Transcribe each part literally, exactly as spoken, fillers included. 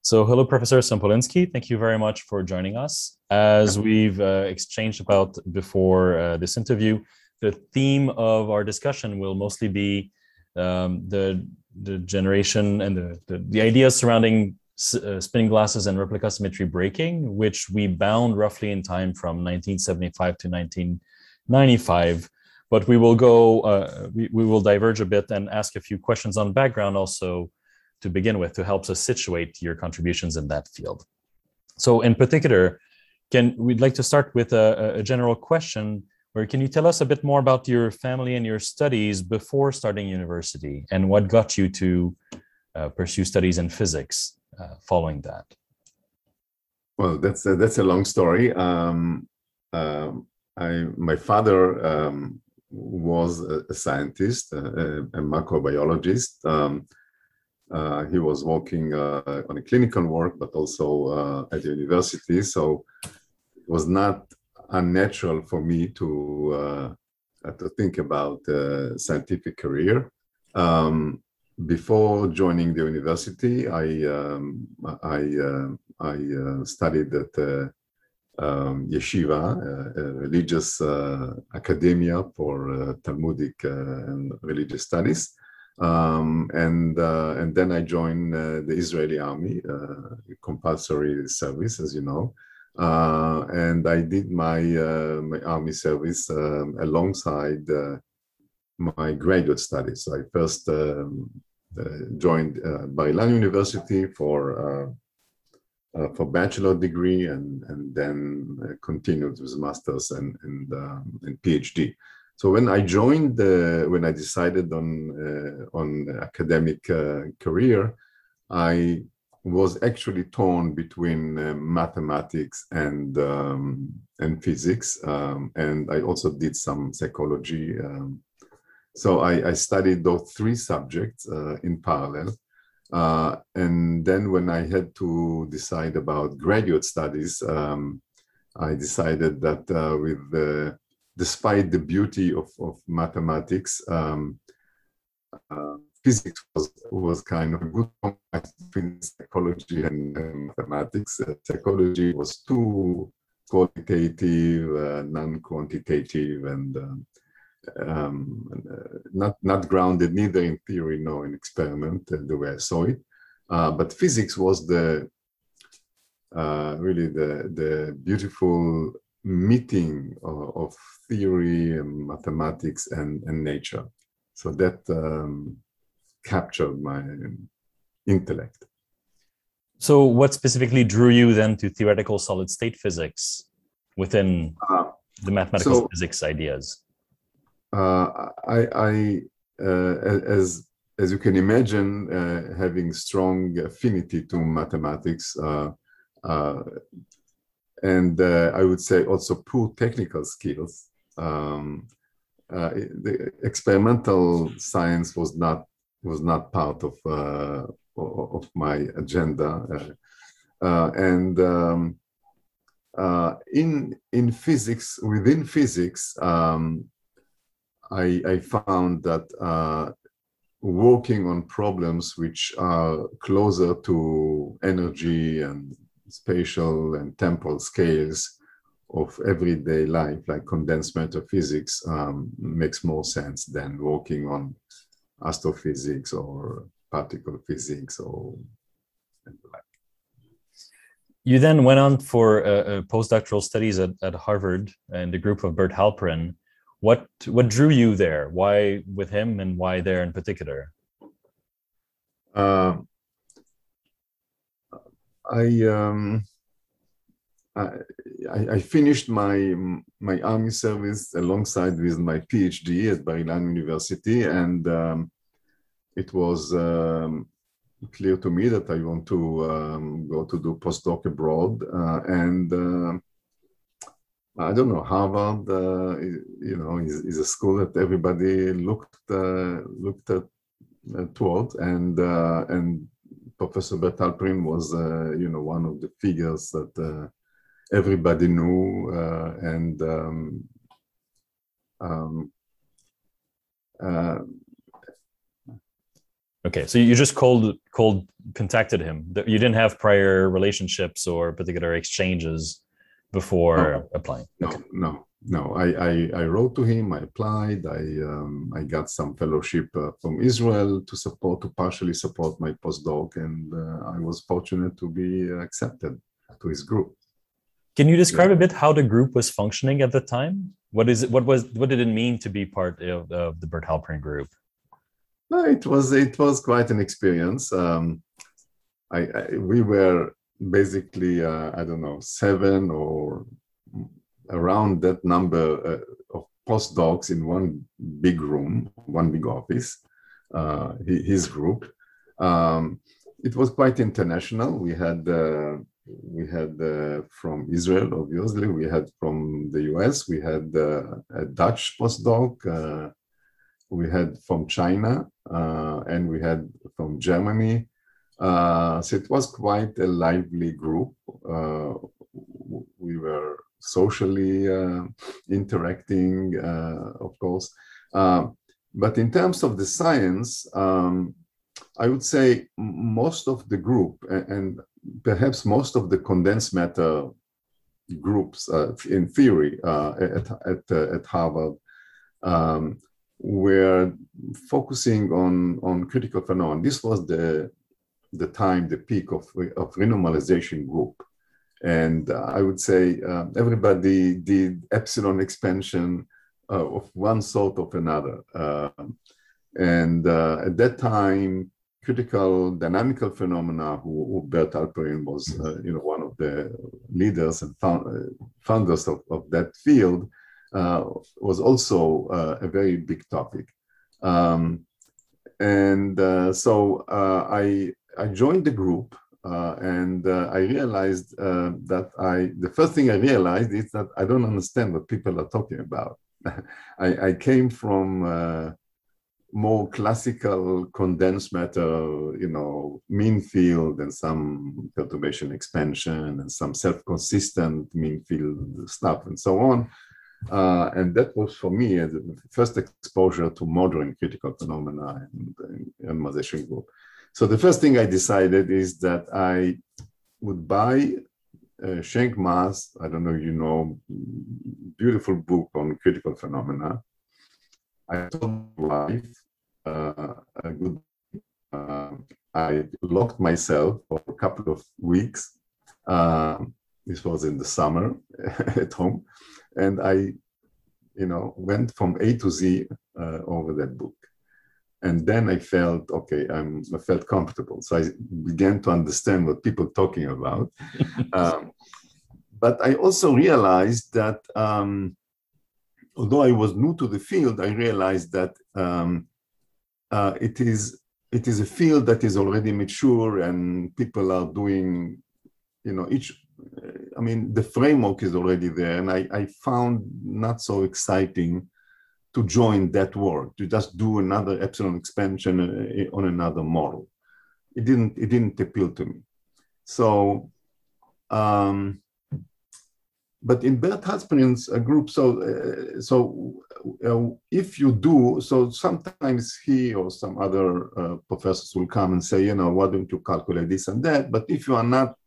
So, hello, Professor Sampolinsky. Thank you very much for joining us. As we've uh, exchanged about before uh, this interview, the theme of our discussion will mostly be um, the, the generation and the, the, the ideas surrounding uh, spinning glasses and replica symmetry breaking, which we bound roughly in time from nineteen seventy-five to nineteen ninety-five. But we will go, uh, we, we will diverge a bit and ask a few questions on background also to begin with, to help us situate your contributions in that field. So in particular, can we'd like to start with a, a general question, where can you tell us a bit more about your family and your studies before starting university, and what got you to uh, pursue studies in physics uh, following that? Well, that's a, that's a long story. Um, um, I, my father um, was a, a scientist, a, a microbiologist. Um, Uh, he was working uh, on a clinical work, but also uh, at the university. So it was not unnatural for me to uh, to think about a scientific career. Um, before joining the university, I um, I uh, I uh, studied at uh, um, yeshiva, uh, a religious uh, academia for uh, Talmudic uh, and religious studies. Um, and uh, and then I joined uh, the Israeli army, uh, compulsory service, as you know, uh, and I did my uh, my army service um, alongside uh, my graduate studies. So I first um, uh, joined uh, Bar-Ilan University for uh, uh, for bachelor degree, and and then uh, continued with masters and and, um, and PhD. So when I joined, uh, when I decided on uh, on academic uh, career, I was actually torn between uh, mathematics and um, and physics, um, and I also did some psychology. Um, so I, I studied those three subjects uh, in parallel, uh, and then when I had to decide about graduate studies, um, I decided that uh, with the despite the beauty of, of mathematics, um, uh, physics was, was kind of a good compromise between psychology and, and mathematics. Uh, psychology was too qualitative, uh, non-quantitative, and um, um, uh, not, not grounded neither in theory nor in experiment, uh, the way I saw it. Uh, but physics was the uh, really the, the beautiful meeting of, of theory and mathematics and, and nature. So that um, captured my intellect. So what specifically drew you then to theoretical solid state physics within uh, the mathematical so, physics ideas? Uh, I, I uh, as, as you can imagine, uh, having strong affinity to mathematics, uh, uh, and uh, I would say also poor technical skills. Um, uh, the experimental science was not was not part of uh, of my agenda, uh, uh, and um, uh, in in physics, within physics, um, I, I found that uh, working on problems which are closer to energy and spatial and temporal scales of everyday life, like condensed matter physics, um, makes more sense than working on astrophysics or particle physics or and the like. You then went on for uh, uh, postdoctoral studies at, at Harvard and the group of Bert Halperin. What what drew you there? Why with him, and why there in particular? Uh, I, um, I I finished my my army service alongside with my PhD at Bar-Ilan University, and um, it was um, clear to me that I want to um, go to do postdoc abroad, uh, and uh, I don't know, Harvard, uh, you know, is, is a school that everybody looked uh, looked at uh, toward, and uh, and Professor Bert Halperin was, uh, you know, one of the figures that uh, everybody knew, uh, and um, um, uh, Okay, so you just cold cold contacted him. You didn't have prior relationships or particular exchanges before No, applying. no, Okay. no, no. I, I, I wrote to him. I applied. I um, I got some fellowship uh, from Israel to support to partially support my postdoc, and uh, I was fortunate to be accepted to his group. Can you describe yeah. a bit how the group was functioning at the time? What is it? What was what did it mean to be part of, of the Bert Halperin group? No, it was it was quite an experience. Um, I, I we were basically uh, I don't know seven or around that number uh, of postdocs in one big room, one big office. Uh, his group. Um, it was quite international. We had uh, we had uh, from Israel, obviously. We had from the U S. We had uh, a Dutch postdoc. Uh, we had from China, uh, and we had from Germany. Uh, so it was quite a lively group. Uh, we were socially uh, interacting, uh, of course. Uh, but in terms of the science, um, I would say most of the group, and, and perhaps most of the condensed matter groups uh, in theory uh, at, at, uh, at Harvard, um, were focusing on, on critical phenomena. This was the, the time, the peak of, of renormalization group. And uh, I would say uh, everybody did epsilon expansion uh, of one sort or another. Uh, and uh, at that time, critical dynamical phenomena, who, who Bert Halperin was uh, you know, one of the leaders and found, uh, founders of, of that field, uh, was also uh, a very big topic. Um, and uh, so uh, I, I joined the group. Uh, and uh, I realized uh, that I, the first thing I realized is that I don't understand what people are talking about. I, I came from uh, more classical condensed matter, you know, mean field and some perturbation expansion and some self-consistent mean field stuff and so on. Uh, and that was for me uh, the first exposure to modern critical phenomena and, and renormalization group. So the first thing I decided is that I would buy uh, Schenck Maas, I don't know, you know, beautiful book on critical phenomena. I told my wife, uh, a good, uh, I locked myself for a couple of weeks. Uh, this was in the summer at home. And I, you know, went from A to Z uh, over that book. And then I felt, okay, I'm, I felt comfortable. So I began to understand what people are talking about. um, but I also realized that um, although I was new to the field, I realized that um, uh, it is it is a field that is already mature and people are doing, you know, each, I mean, the framework is already there. And I, I found not so exciting to join that work, to just do another epsilon expansion on another model. It didn't, it didn't appeal to me. So, um, but in Bert Halperin's group, so, uh, so uh, if you do, so sometimes he or some other uh, professors will come and say, you know, why don't you calculate this and that? But if you are not,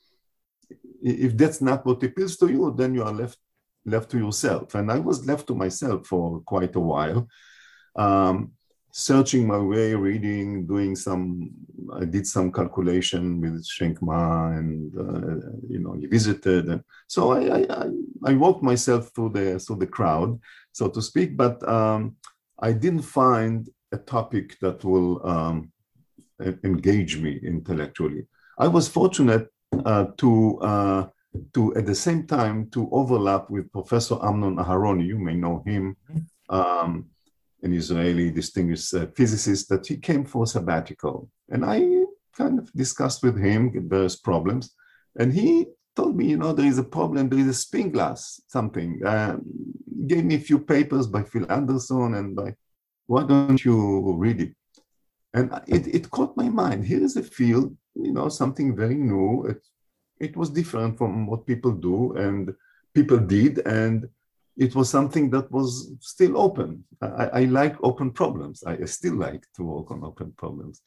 if that's not what appeals to you, then you are left left to yourself. And I was left to myself for quite a while, um, searching my way, reading, doing some, I did some calculation with Schenck Maas and, uh, you know, he visited. And so I, I, I walked myself through the, through the crowd, so to speak, but um, I didn't find a topic that will um, engage me intellectually. I was fortunate uh, to, uh, to, at the same time, to overlap with Professor Amnon Aharoni. You may know him, um, an Israeli distinguished uh, physicist, that he came for sabbatical. And I kind of discussed with him various problems. And he told me, you know, there is a problem, there is a spin glass, something. Uh, gave me a few papers by Phil Anderson and by, why don't you read it? And it, it caught my mind. Here is a field, you know, something very new. It, it was different from what people do and people did. And it was something that was still open. I, I like open problems. I still like to work on open problems.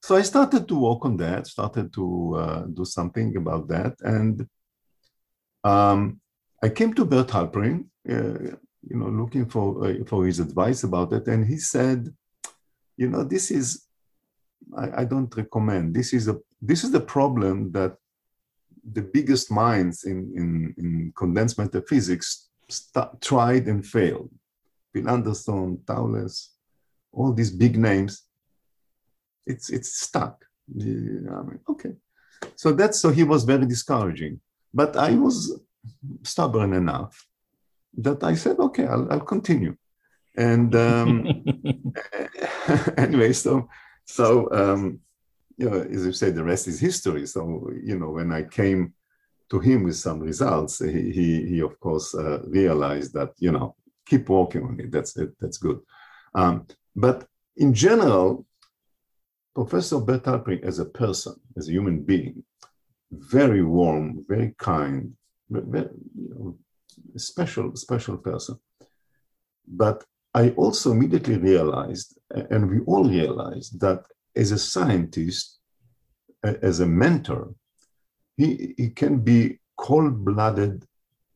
so I started to work on that, started to uh, do something about that. And um, I came to Bert Halperin, uh, you know, looking for, uh, for his advice about it. And he said, you know, this is, I, I don't recommend, this is, a, this is the problem that the biggest minds in, in, in condensed matter physics tried and failed. Bill Anderson, Thouless, all these big names, it's it's stuck. I mean, okay. So that's, so he was very discouraging. But I was stubborn enough that I said, okay, I'll, I'll continue. And um, anyway, so, so um, you know, as you say, the rest is history. So, you know, when I came to him with some results, he, he, he of course, uh, realized that, you know, keep working on it. That's it. That's good. Um, but in general, Professor Bert Halperin as a person, as a human being, very warm, very kind, very, you know, special, special person. But I also immediately realized, and we all realized, that as a scientist, as a mentor, he, he can be cold-blooded,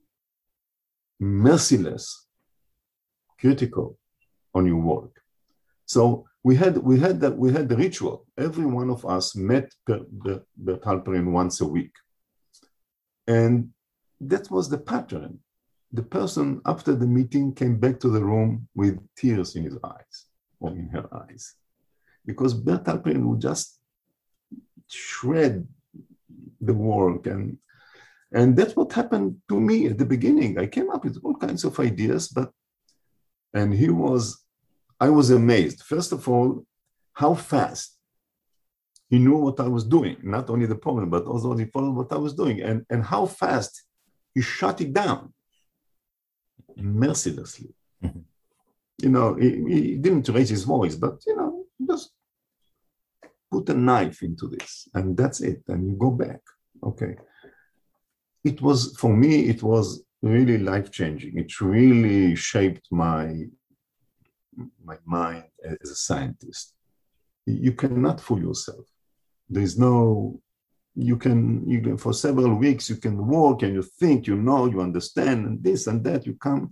merciless, critical on your work. So we had we had that we had the ritual. Every one of us met Bert Halperin once a week, and that was the pattern. The person after the meeting came back to the room with tears in his eyes or in her eyes, because Bert Halperin would just shred the work, and and that's what happened to me at the beginning. I came up with all kinds of ideas, but and he was. I was amazed, first of all, how fast he knew what I was doing, not only the problem, but also he followed what I was doing, and, and how fast he shut it down mercilessly. Mm-hmm. You know, he, he didn't raise his voice, but, you know, just put a knife into this, and that's it, and you go back. Okay. It was, for me, it was really life-changing. It really shaped my my mind as a scientist. You cannot fool yourself. There's no, you can, you can, for several weeks, you can work and you think, you know, you understand, and this and that, you come.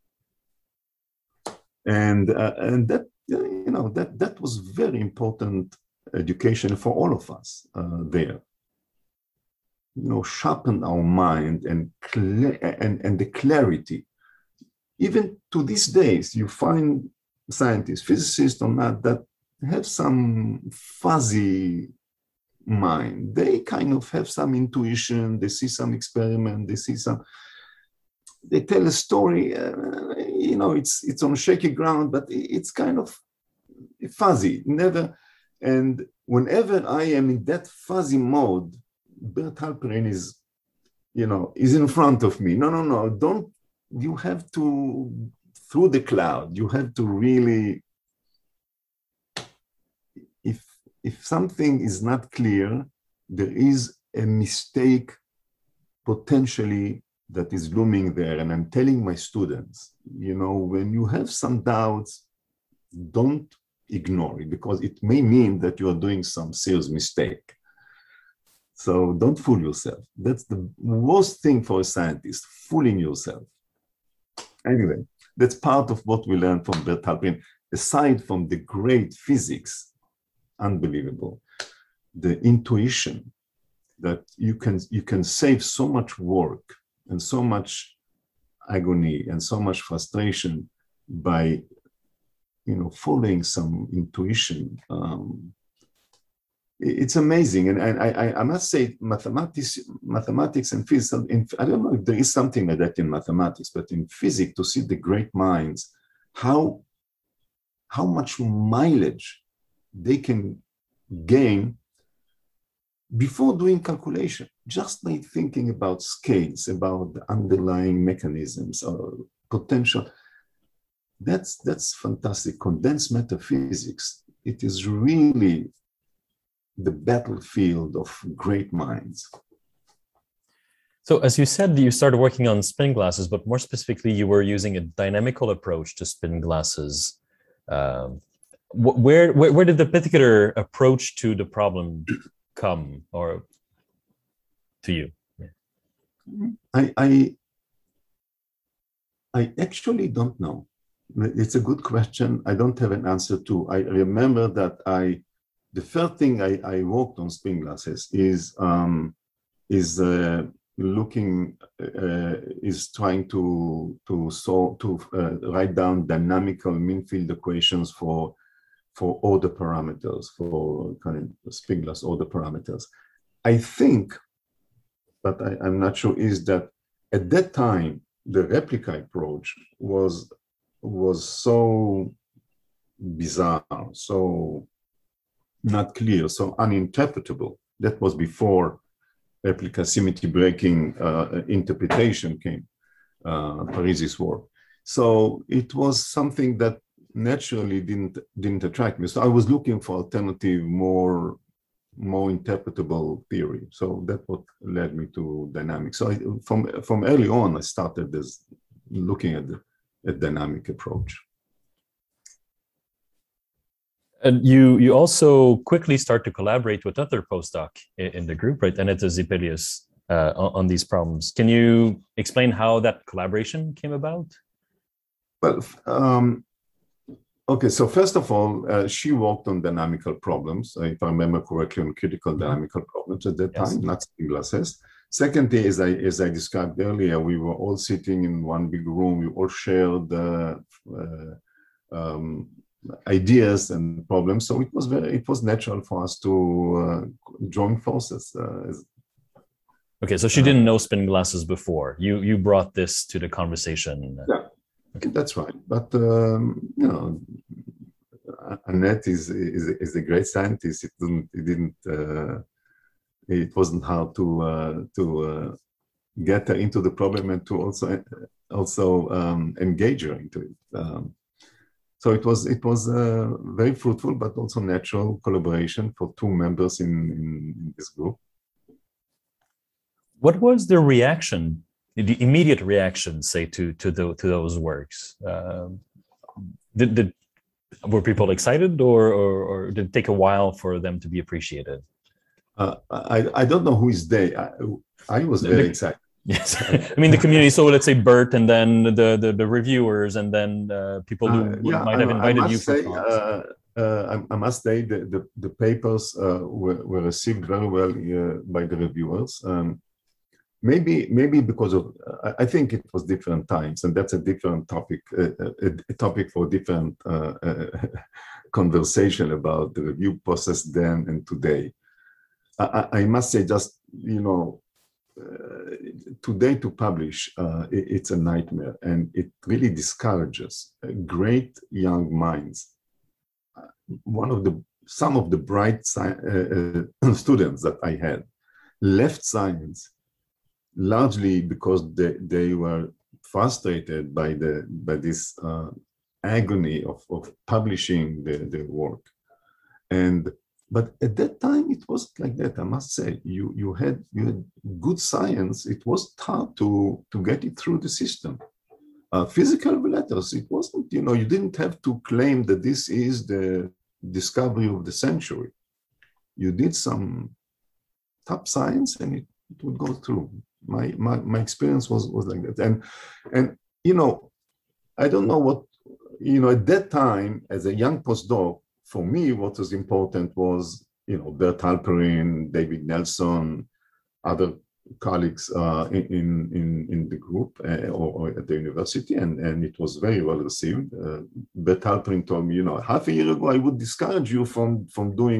And, uh, and that, you know, that, that was very important education for all of us uh, there. You know, sharpen our mind and, and, and the clarity. Even to these days, you find scientists, physicists or not, that have some fuzzy mind. They kind of have some intuition, they see some experiment, they see some, they tell a story, uh, you know, it's it's on shaky ground, but it's kind of fuzzy, never. And whenever I am in that fuzzy mode, Bert Halperin is, you know, is in front of me. No, no, no, don't, you have to, through the cloud, you have to really, if, if something is not clear, there is a mistake potentially that is looming there. And I'm telling my students, you know, when you have some doubts, don't ignore it, because it may mean that you are doing some serious mistake. So don't fool yourself. That's the worst thing for a scientist, fooling yourself. Anyway, that's part of what we learned from Bert Halperin, aside from the great physics, unbelievable, the intuition that you can, you can save so much work and so much agony and so much frustration by, you know, following some intuition. Um, it's amazing. And, and I, I must say, mathematics, mathematics and physics, in, I don't know if there is something like that in mathematics, but in physics, to see the great minds, how, how much mileage they can gain before doing calculation, just by thinking about scales, about the underlying mechanisms or potential. That's, that's fantastic. Condensed matter physics, it is really the battlefield of great minds. So as you said, you started working on spin glasses, but more specifically, you were using a dynamical approach to spin glasses. Um, where, where where did the particular approach to the problem come, or to you? I I I actually don't know. It's a good question. I don't have an answer to. I remember that I, the first thing I, I worked on spin glasses is um, is uh, looking uh, is trying to to solve to uh, write down dynamical mean field equations for for order parameters, for kind of spin glass order parameters. I think, but I, I'm not sure, is that at that time the replica approach was was so bizarre, so not clear, so uninterpretable. That was before replica symmetry breaking uh, interpretation came, uh, Parisi's work. So it was something that naturally didn't didn't attract me. So I was looking for alternative, more more interpretable theory. So that's what led me to dynamics. So I, from from early on, I started this looking at the a dynamic approach. And you you also quickly start to collaborate with other postdoc in, in the group, right? Aneta Zipelius uh, on, on these problems. Can you explain how that collaboration came about? Well, um, okay. So first of all, uh, she worked on dynamical problems, if I remember correctly, on critical mm-hmm. dynamical problems at that yes. time, not spin glasses. Secondly, as I, as I described earlier, we were all sitting in one big room. We all shared uh, uh, um, ideas and problems. So it was very, it was natural for us to uh, join forces. Uh, as, okay, so she uh, didn't know spin glasses before. You you brought this to the conversation. Yeah, okay. That's right. But um, you know, Annette is is is a great scientist. It didn't. It didn't. Uh, It wasn't hard to uh, to uh, get her into the problem and to also also um, engage her into it. Um, so it was it was uh, very fruitful, but also natural collaboration for two members in, in, in this group. What was the reaction, the immediate reaction, say, to to the, to those works? Uh, did, did were people excited, or, or or did it take a while for them to be appreciated? Uh, I, I don't know who is they. I, I was very the, excited. Yes, I mean the community. So let's say Bert, and then the the, the reviewers, and then uh, people who uh, yeah, might have invited I, I you for say, talks. Uh, uh, I, I must say the the, the papers uh, were, were received very well uh, by the reviewers. Um, maybe maybe because of uh, I think it was different times, and that's a different topic, uh, a, a topic for different uh, uh, conversation about the review process then and today. I, I must say, just, you know, uh, today to publish, uh, it, it's a nightmare, and it really discourages uh, great young minds. Uh, one of the, some of the bright sci- uh, uh, students that I had left science largely because they, they were frustrated by the by this uh, agony of, of publishing the, the work. And But at that time, it wasn't like that. I must say, you you had you had good science. It was hard to to get it through the system. Uh, physical letters, it wasn't. You know, you didn't have to claim that this is the discovery of the century. You did some top science, and it, it would go through. My my my experience was was like that. And and you know, I don't know what you know at that time as a young postdoc. For me, what was important was, you know, Bert Halperin, David Nelson, other colleagues uh, in, in, in the group uh, or, or at the university, and, and it was very well received. Uh, Bert Halperin told me, you know, half a year ago, I would discourage you from, from doing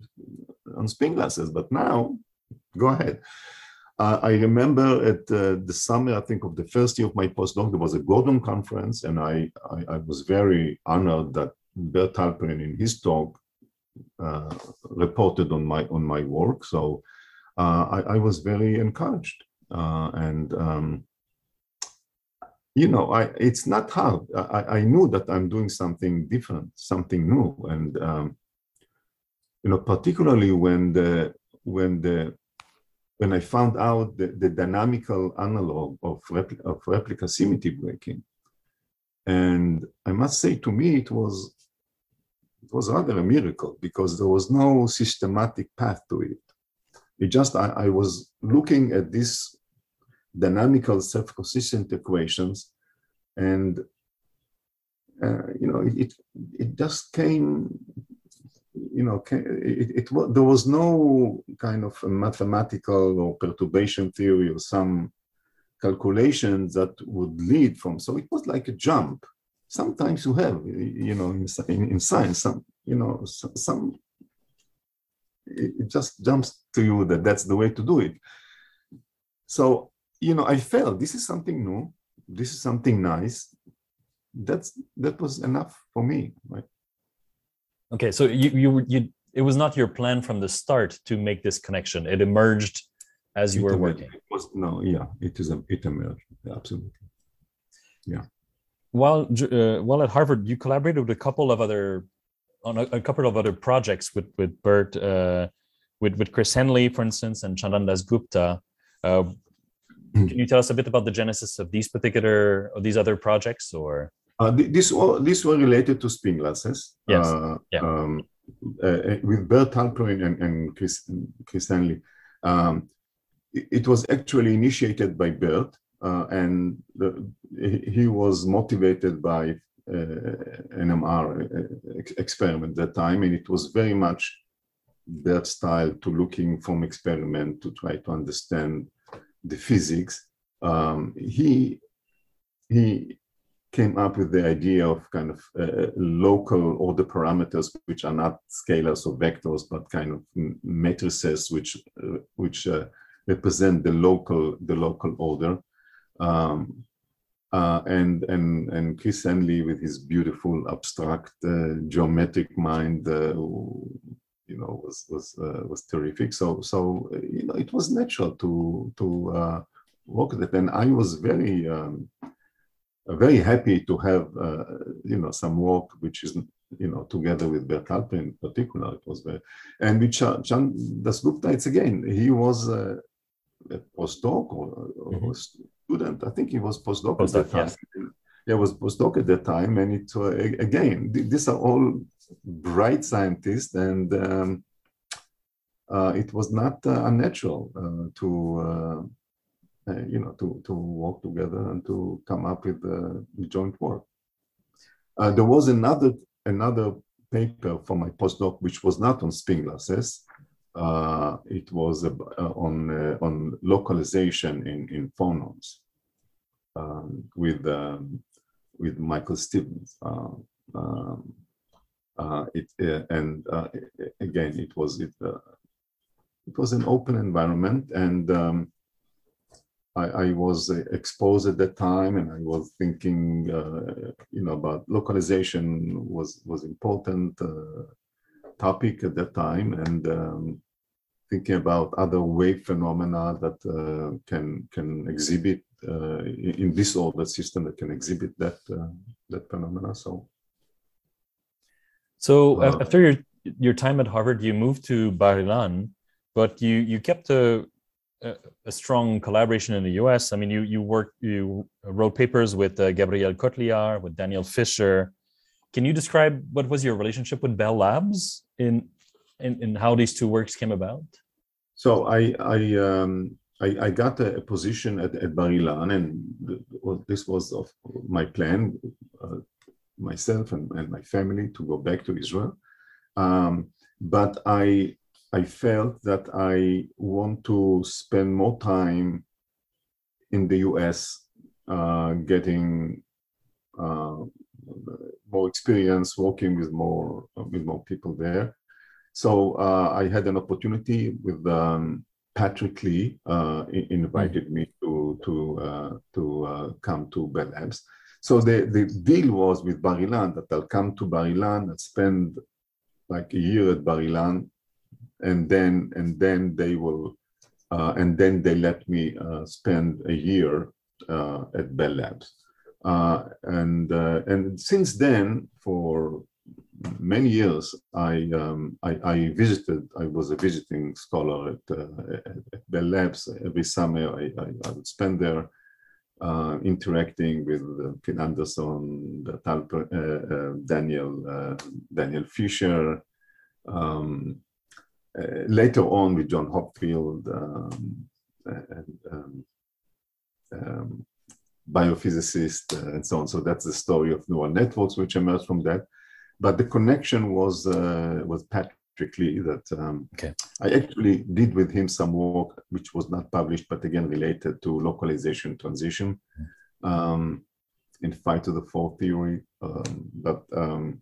on spin glasses, but now, go ahead. Uh, I remember at uh, the summer, I think, of the first year of my postdoc, there was a Gordon conference, and I, I, I was very honored that Bert Halperin in his talk uh, reported on my on my work. So uh, I, I was very encouraged, uh, and um, you know, I it's not hard. I, I knew that I'm doing something different, something new, and um, you know, particularly when the when the when I found out the, the dynamical analog of repli of replica symmetry breaking, and I must say, to me, it was it was rather a miracle because there was no systematic path to it. It just, I, I was looking at these dynamical self-consistent equations, and uh, you know, it, it just came, you know, it, it, it, there was no kind of a mathematical or perturbation theory or some calculations that would lead from, so it was like a jump. Sometimes you have, you know, in, in, in science, some, you know, some, it just jumps to you that that's the way to do it. So, you know, I felt this is something new, this is something nice. That's, that was enough for me, right? Okay, so you, you, you, it was not your plan from the start to make this connection. It emerged as you it were emerged. working. It was, no, yeah, it is a, it emerged, absolutely, yeah. While uh, while at Harvard, you collaborated with a couple of other on a, a couple of other projects with with Bert, uh, with with Chris Henley, for instance, and Chandan Dasgupta. Uh, can you tell us a bit about the genesis of these particular of these other projects, or? Uh, this all these were related to spin glasses. Yes. Uh, yeah. Um, uh, with Bert Halperin and, and Chris, Chris Henley. Um, it, it was actually initiated by Bert, uh, and the, he was motivated by uh, an M R experiment at that time, and it was very much Bert's style to looking from experiment to try to understand the physics. Um, he he. came up with the idea of kind of uh, local order parameters, which are not scalars or vectors, but kind of matrices which uh, which uh, represent the local the local order. Um, uh, and and and Chris Henley, with his beautiful abstract uh, geometric mind, uh, you know, was was uh, was terrific. So so you know, it was natural to to uh, work with it, and I was very. Um, very happy to have, uh, you know, some work which is, you know, together with Bert Halperin in particular. It was very, and with Chandan Dasgupta, it's again, he was uh, a postdoc or, or mm-hmm. student. I think he was postdoc, postdoc at that time. Yes. Yeah, was postdoc at that time. And it, uh, again, these are all bright scientists, and um, uh, it was not uh, unnatural uh, to, uh, Uh, you know, to, to work together and to come up with uh, joint work. Uh, there was another another paper for my postdoc, which was not on spin glasses. Uh, it was uh, on uh, on localization in in phonons um, with um, with Michael Stevens. Uh, um, uh, it uh, and uh, again, it was it uh, it was an open environment, and um, I, I was exposed at that time, and I was thinking, uh, you know, about localization was was important uh, topic at that time, and um, thinking about other wave phenomena that uh, can can exhibit uh, in this ordered system that can exhibit that uh, that phenomena. So, so uh, after your your time at Harvard, you moved to Bar Ilan, but you you kept a A, a strong collaboration in the U S. I mean, you you worked, you wrote papers with uh, Gabriel Kotliar, with Daniel Fisher. Can you describe what was your relationship with Bell Labs in in, in how these two works came about? So I I um, I, I got a, a position at, at Bar Ilan, and the, well, this was of my plan, uh, myself and, and my family, to go back to Israel. Um, but I. I felt that I want to spend more time in the U S uh, getting uh, more experience working with more with more people there. So uh, I had an opportunity with um, Patrick Lee uh, invited mm. me to to uh, to uh, come to Bell Labs. So the the deal was with Bar Ilan that I'll come to Bar Ilan and spend like a year at Bar Ilan. And then, and then they will, uh, and then they let me uh, spend a year uh, at Bell Labs. Uh, and uh, and since then, for many years, I, um, I I visited. I was a visiting scholar at, uh, at Bell Labs. Every summer, I, I, I would spend there. uh, interacting with uh, Phil Anderson, Talper, uh, uh, Daniel, uh, Daniel Fisher, um, uh, later on with John Hopfield, um, and um, um, biophysicist, uh, and so on. So that's the story of neural networks, which emerged from that. But the connection was uh, was Patrick Lee that um, okay. I actually did with him some work which was not published, but again related to localization transition um, in five to the four theory. Um, but um,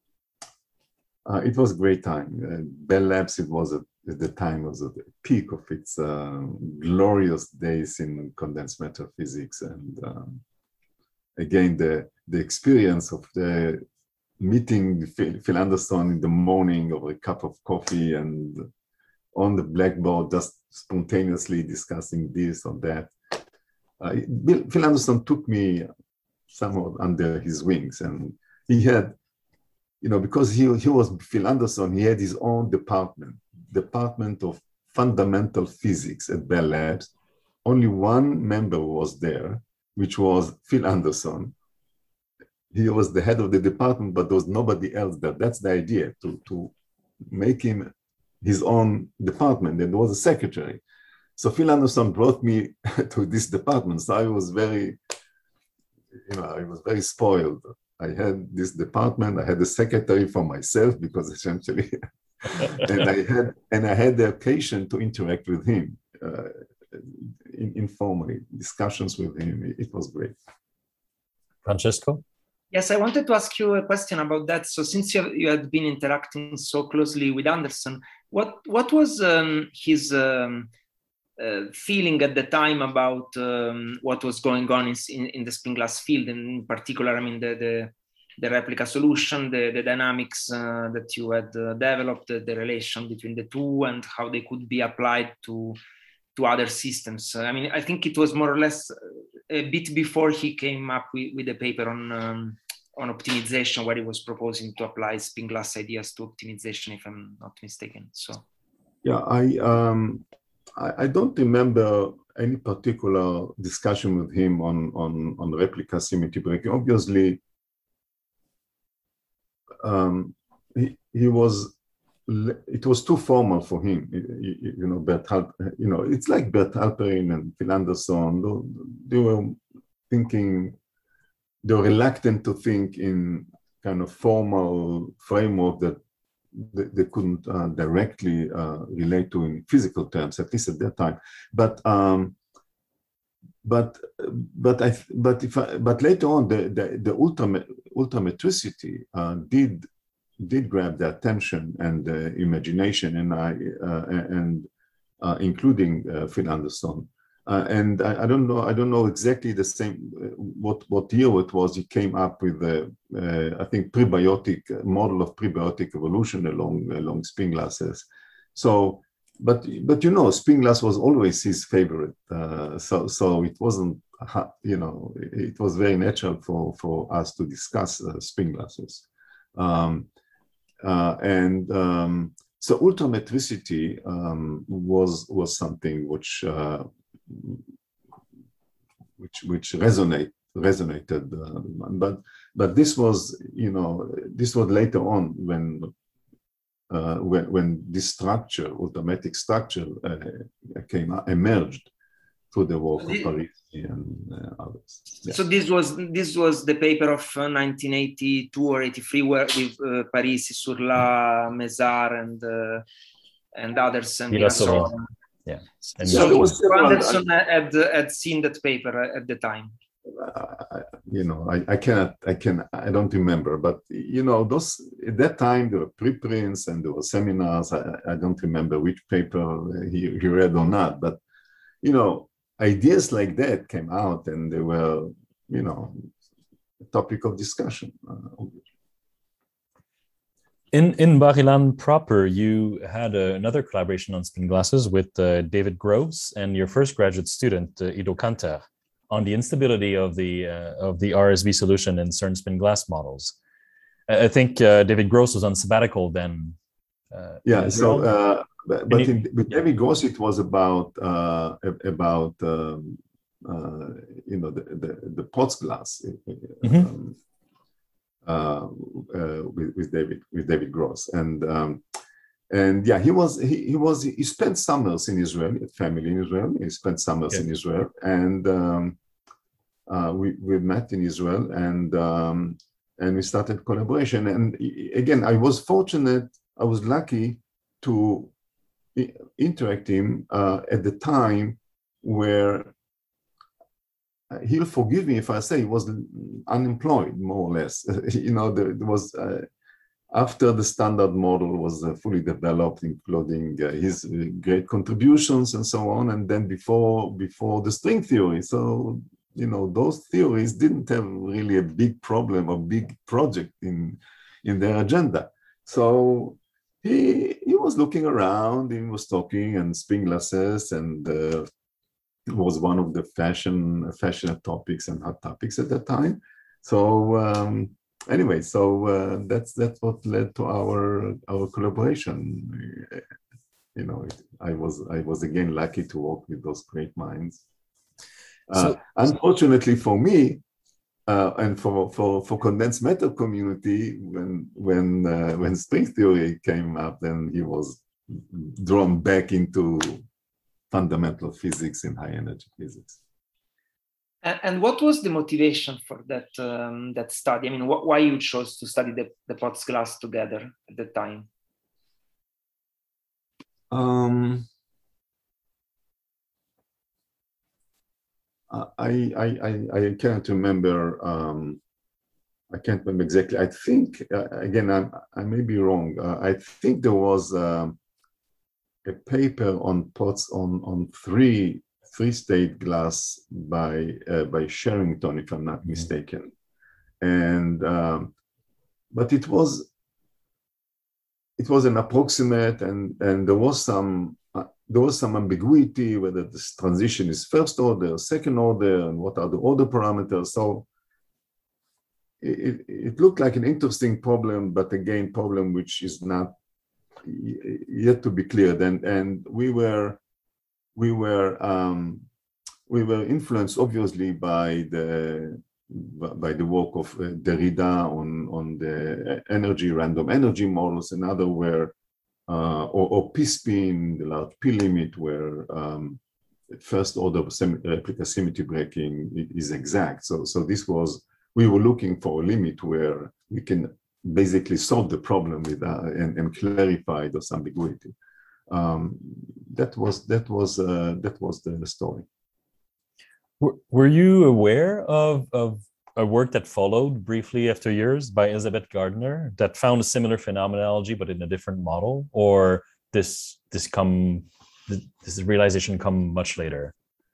uh, it was a great time. Uh, Bell Labs, it was a, at the time was at the peak of its uh, glorious days in condensed matter physics, and um, again the the experience of the meeting Phil, Phil Anderson in the morning over a cup of coffee and on the blackboard, just spontaneously discussing this or that. Uh, Bill, Phil Anderson took me somewhat under his wings, and he had, you know, because he, he was Phil Anderson, he had his own department, department of fundamental physics at Bell Labs. Only one member was there, which was Phil Anderson. He was the head of the department, but there was nobody else there. That's the idea, to, to make him his own department. And there was a secretary. So Phil Anderson brought me to this department. So I was very, you know, I was very spoiled. I had this department. I had a secretary for myself because essentially, and I had and I had the occasion to interact with him uh, in, informally, discussions with him. It, it was great. Francesco? Yes, I wanted to ask you a question about that. So since you, you had been interacting so closely with Anderson, what, what was um, his um, uh, feeling at the time about um, what was going on in, in, in the spin glass field, and in particular, I mean, the, the, the replica solution, the, the dynamics uh, that you had uh, developed, the, the relation between the two and how they could be applied to, to other systems. I mean, I think it was more or less a bit before he came up with, with a paper on um, on optimization, where he was proposing to apply spin glass ideas to optimization, if I'm not mistaken. So, yeah, I um, I, I don't remember any particular discussion with him on on on replica symmetry breaking. Obviously, um, he he was. It was too formal for him, you, you know. Bert, you know, it's like Bert Halperin and Phil Anderson. They were thinking, they were reluctant to think in kind of formal framework that they, they couldn't uh, directly uh, relate to in physical terms, at least at that time. But um, but but I but if I, but later on, the the, the ultimate ultrametricity uh, did. did grab the attention and the imagination, and I uh, and uh, including uh, Phil Anderson, uh, and I, I don't know I don't know exactly the same uh, what what year it was. He came up with a uh, I think prebiotic model of prebiotic evolution along along spin glasses. So, but but you know, spin glass was always his favorite. Uh, so so it wasn't you know it was very natural for for us to discuss uh, spin glasses. Um, Uh, and um, so ultrametricity um, was was something which uh, which which resonate resonated, uh, but but this was you know this was later on when uh, when when this structure, ultrametric structure, uh, came emerged through the work of Parisi and uh, others. Yeah. So this was this was the paper of uh, nineteen eighty-two or eighty-three, where with uh, Parisi, Surla, Mézard, and uh, and others. And yeah, so, yeah. And so yeah, Anderson had had seen that paper at the time. Uh, you know, I, I cannot, I can, I don't remember, but you know, those at that time there were preprints and there were seminars. I, I don't remember which paper he, he read or not, but you know. Ideas like that came out, and they were, you know, a topic of discussion. Uh, in in Bar-Ilan proper, you had uh, another collaboration on spin glasses with uh, David Gross and your first graduate student uh, Ido Kanter on the instability of the uh, of the R S V solution in CERN spin glass models. I think uh, David Gross was on sabbatical then. Uh, yeah. So. Uh, But, but in, with David Gross, it was about uh, about um, uh, you know, the, the, the Potts glass Mm-hmm. um, uh, uh, with, with David, with David Gross. And, um, and yeah, he was, he, he was, he spent summers in Israel, he had family in Israel. He spent summers Okay. in Israel. And um, uh, we, we met in Israel, and, um, and we started collaboration. And again, I was fortunate, I was lucky to interact him uh, at the time where he'll forgive me if I say he was unemployed, more or less. You know, there, there was, uh, after the standard model was uh, fully developed, including uh, his uh, great contributions and so on, and then before, before the string theory. So, you know, those theories didn't have really a big problem or big project in, in their agenda. So he, he was looking around, he was talking, and spin glasses, and uh, was one of the fashion fashion topics and hot topics at that time. So um, anyway, so uh, that's that's what led to our our collaboration. You know, I was I was again lucky to work with those great minds. Uh, so, unfortunately for me, uh, and for for for condensed matter community, when when uh, when string theory came up, then he was drawn back into fundamental physics and high energy physics. And, and what was the motivation for that um, that study? I mean, wh why you chose to study the, the Potts glass together at the time? Um, I, I, I, I can't remember. Um, I can't remember exactly. I think, uh, again, I'm, I may be wrong. Uh, I think there was um, a paper on Potts on, on three, three state glass by, uh, by Sherrington, if I'm not mm-hmm. mistaken. And, um, but it was, it was an approximate, and, and there was some, uh, there was some ambiguity whether this transition is first order, second order, and what are the order parameters. So it, it looked like an interesting problem, but again, problem which is not yet to be cleared. And, and we were, we were, um, we were influenced obviously by the, by the work of Derrida on, on the energy, random energy models, and other where, uh, or, or P-spin, the large P-limit, where um, first order replica symmetry breaking is exact. So, so this was, we were looking for a limit where we can basically solve the problem with uh, and, and clarify those ambiguity. Um, that was that was uh, that was the story. Were, were you aware of of a work that followed briefly after yours by Elizabeth Gardner that found a similar phenomenology but in a different model, or this this come this realization come much later?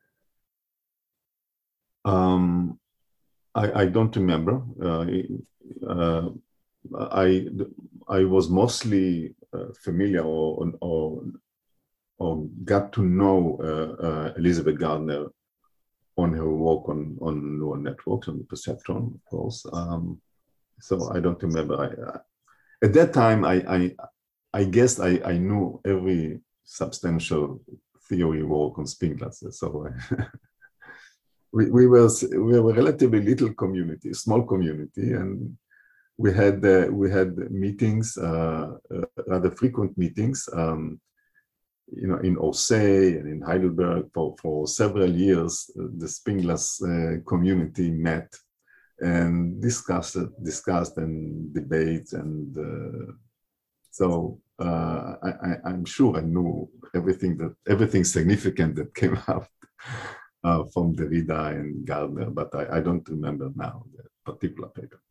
Um, I, I don't remember. Uh, uh, I I was mostly uh, familiar or, or or got to know uh, uh, Elizabeth Gardner on her work on on neural networks, on the perceptron, of course. Um, so I don't remember. I, I, at that time, I I, I guess I, I knew every substantial theory work on spin glasses. So I, we we were we were a relatively little community, small community, and we had uh, we had meetings, uh, uh, rather frequent meetings, um, you know, in Orsay and in Heidelberg for for several years. Uh, the spin glass uh, community met and discussed discussed and debates, and uh, so uh, I, I, I'm sure I knew everything that everything significant that came out uh, from Derrida and Gardner, but I, I don't remember now the particular paper.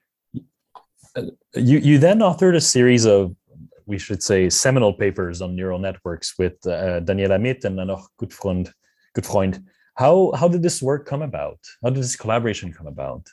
You, you then authored a series of, we should say, seminal papers on neural networks with uh, Daniel Amit and Hanoch Gutfreund. Gutfreund. How, how did this work come about? How did this collaboration come about?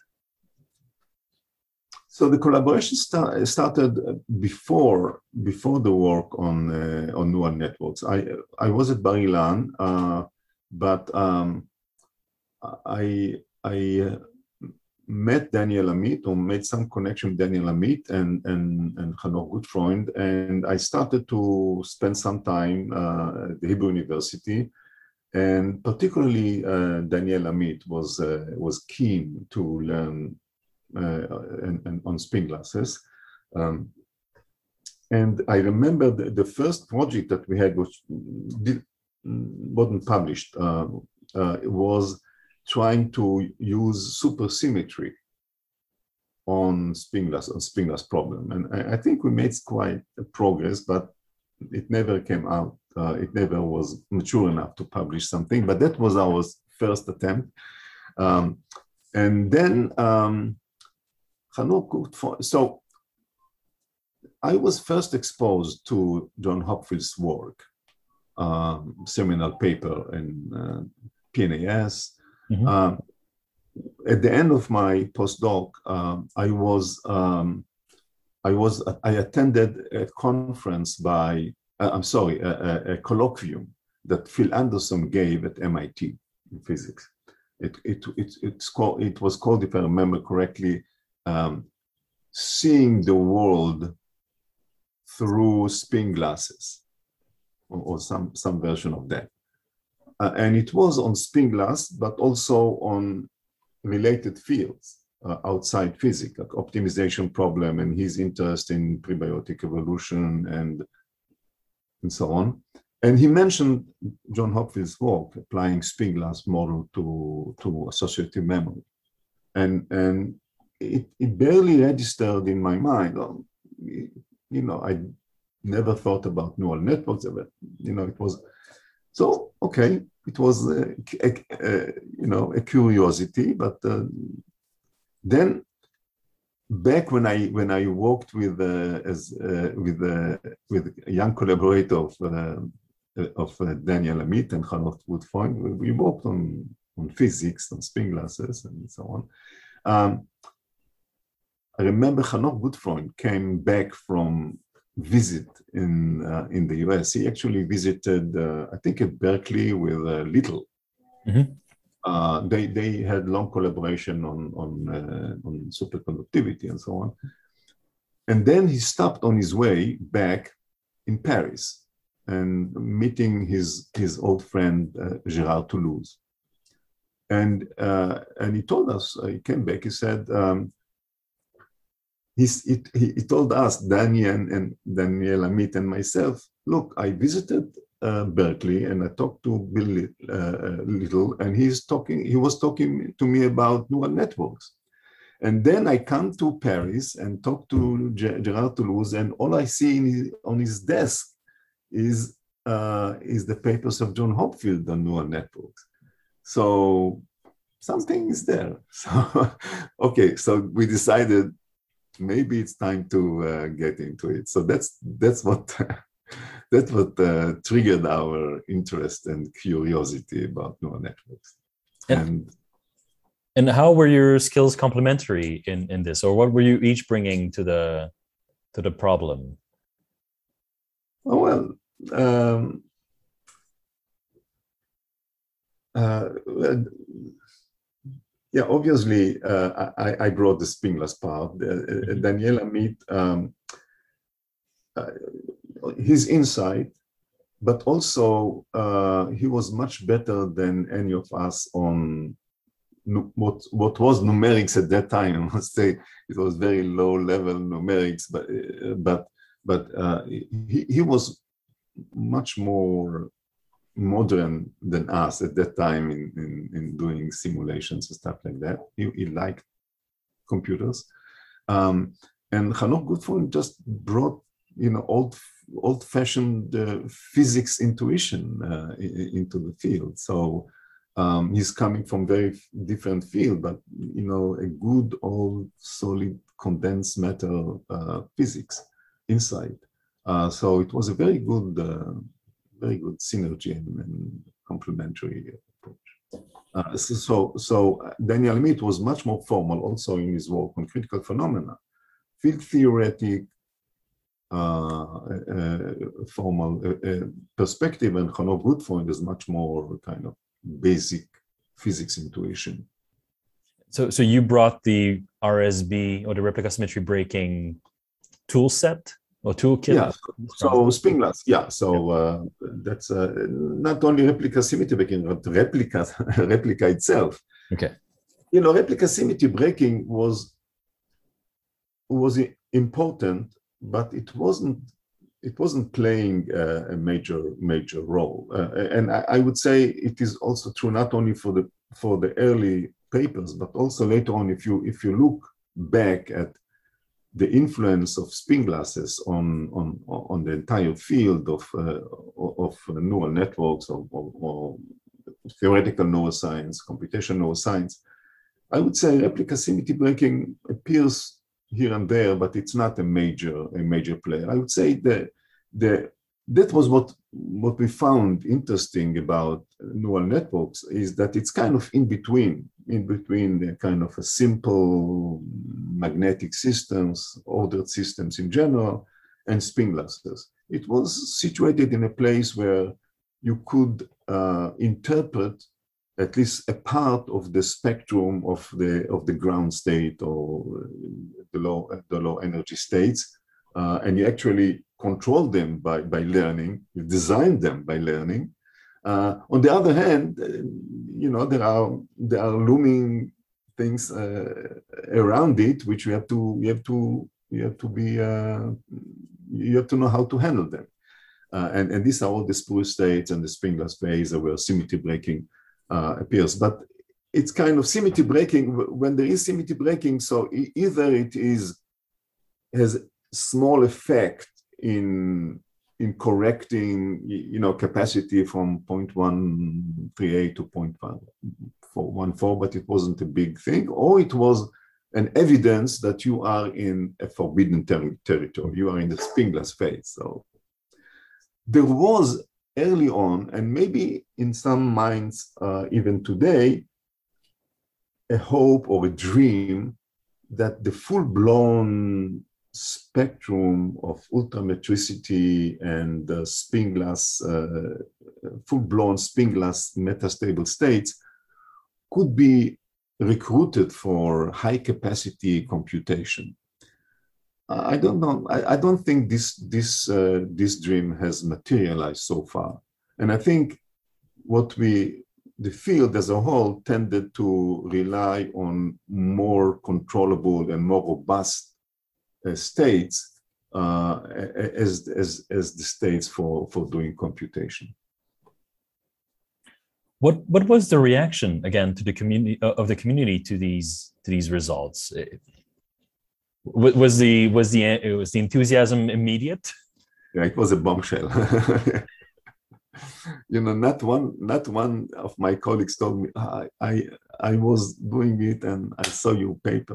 So the collaboration start, started before, before the work on, uh, on neural networks. I, I was at Bar Ilan, uh, but um, I, I uh, met Daniel Amit, or made some connection with Daniel Amit and, and, and Hanoch Gutfreund, and I started to spend some time uh, at the Hebrew University and particularly uh, Daniel Amit was uh, was keen to learn uh, and, and on spin glasses. Um, and I remember the, the first project that we had, which did, wasn't published, uh, uh, was trying to use supersymmetry on spin glass, on spin glass problem. And I, I think we made quite a progress, but it never came out. Uh, it never was mature enough to publish something, but that was our first attempt. Um, and then, um, so I was first exposed to John Hopfield's work, um, seminal paper in uh, P N A S. Mm-hmm. um, at the end of my postdoc, um, I was, um, I was, I attended a conference by, uh, I'm sorry, a, a, a colloquium that Phil Anderson gave at M I T in physics. It, it, it, it's called, it was called, if I remember correctly, um, Seeing the World Through Spin Glasses, or, or some, some version of that. Uh, and it was on spin glass, but also on related fields uh, outside physics, like optimization problem and his interest in prebiotic evolution and, and so on. And he mentioned John Hopfield's work, applying spin glass model to, to associative memory. And, and it, it barely registered in my mind. Um, you know, I never thought about neural networks, but, you know, it was, so, okay, it was, uh, a, a, you know, a curiosity, but uh, then back when I when I worked with uh, as uh, with uh, with a young collaborator of uh, of uh, Daniel Amit and Hanoch Gutfreund, we, we worked on on physics, on spin glasses, and so on. Um, I remember Hanoch Gutfreund came back from visit in uh, in the U S. He actually visited, uh, I think, at Berkeley with uh, Little. Mm-hmm. Uh, they they had long collaboration on on uh, on superconductivity and so on. And then he stopped on his way back in Paris and meeting his his old friend uh, Gérard Toulouse. And uh, and he told us, uh, he came back. He said. Um, He's, it, he, he told us, Danny and, and Daniel Amit and myself, look, I visited uh, Berkeley and I talked to Bill uh, Little, and he's talking, he was talking to me about neural networks. And then I come to Paris and talk to Gérard Toulouse, and all I see in his, on his desk is, uh, is the papers of John Hopfield on neural networks. So something is there. So, okay, so we decided maybe it's time to uh, get into it. So that's that's what that's what uh, triggered our interest and curiosity about neural networks. And, and and how were your skills complementary in in this, or what were you each bringing to the to the problem? Oh, well, um, uh, yeah, obviously, uh, I, I brought the spin glass part. Uh, mm-hmm. Daniel Amit, um, uh, his insight, but also uh, he was much better than any of us on what what was numerics at that time. I must say it was very low level numerics, but uh, but but uh, he he was much more modern than us at that time in, in, in doing simulations and stuff like that. He, he liked computers. Um, and Hanoch Gutfreund just brought, you know, old, old-fashioned uh, physics intuition uh, into the field. So um, he's coming from very different field, but, you know, a good old solid condensed matter uh, physics insight. Uh, so it was a very good uh, very good synergy and, and complementary approach. Uh, so, so, so Daniel Amit was much more formal also in his work on critical phenomena. Field theoretic, uh, uh, formal uh, uh, perspective, and Hanoch Gutfreund is much more kind of basic physics intuition. So, so you brought the R S B or the replica symmetry breaking tool set or toolkit? Yeah, so Spinglass, yeah, so uh, that's uh, not only replica symmetry breaking, but replica, replica itself. Okay. You know, replica symmetry breaking was, was important, but it wasn't, it wasn't playing uh, a major, major role. Uh, and I, I would say it is also true not only for the, for the early papers, but also later on, if you, if you look back at the influence of spin glasses on, on, on the entire field of, uh, of neural networks or, or, or theoretical neuroscience, computational neuroscience, I would say replica symmetry breaking appears here and there, but it's not a major, a major player. I would say that the, that was what, what we found interesting about neural networks, is that it's kind of in between, in between the kind of a simple magnetic systems, ordered systems in general, and spin glasses. It was situated in a place where you could uh, interpret at least a part of the spectrum of the of the ground state or the low the low energy states, uh, and you actually control them by by learning. You design them by learning. Uh, on the other hand, you know, there are there are looming things uh, around it which you have to you have to you have to be uh, you have to know how to handle them. Uh, and and these are all the spurious states and the spin glass phase where symmetry breaking Uh, appears, but it's kind of symmetry breaking when there is symmetry breaking. So either it is has small effect in in correcting, you know, capacity from zero point one three eight to zero point four one four, but it wasn't a big thing, or it was an evidence that you are in a forbidden ter territory. You are in the spin glass phase. So there was early on, and maybe in some minds uh, even today, a hope or a dream that the full-blown spectrum of ultrametricity and uh, spin glass, uh, full-blown spin glass metastable states could be recruited for high-capacity computation. I don't know. I, I don't think this this uh, this dream has materialized so far, and I think what we the field as a whole tended to rely on more controllable and more robust uh, states uh, as as as the states for for doing computation. What what was the reaction again to the community of the community to these to these results? Was the was the was the enthusiasm immediate? Yeah, it was a bombshell. You know, not one not one of my colleagues told me I I, I was doing it and I saw your paper.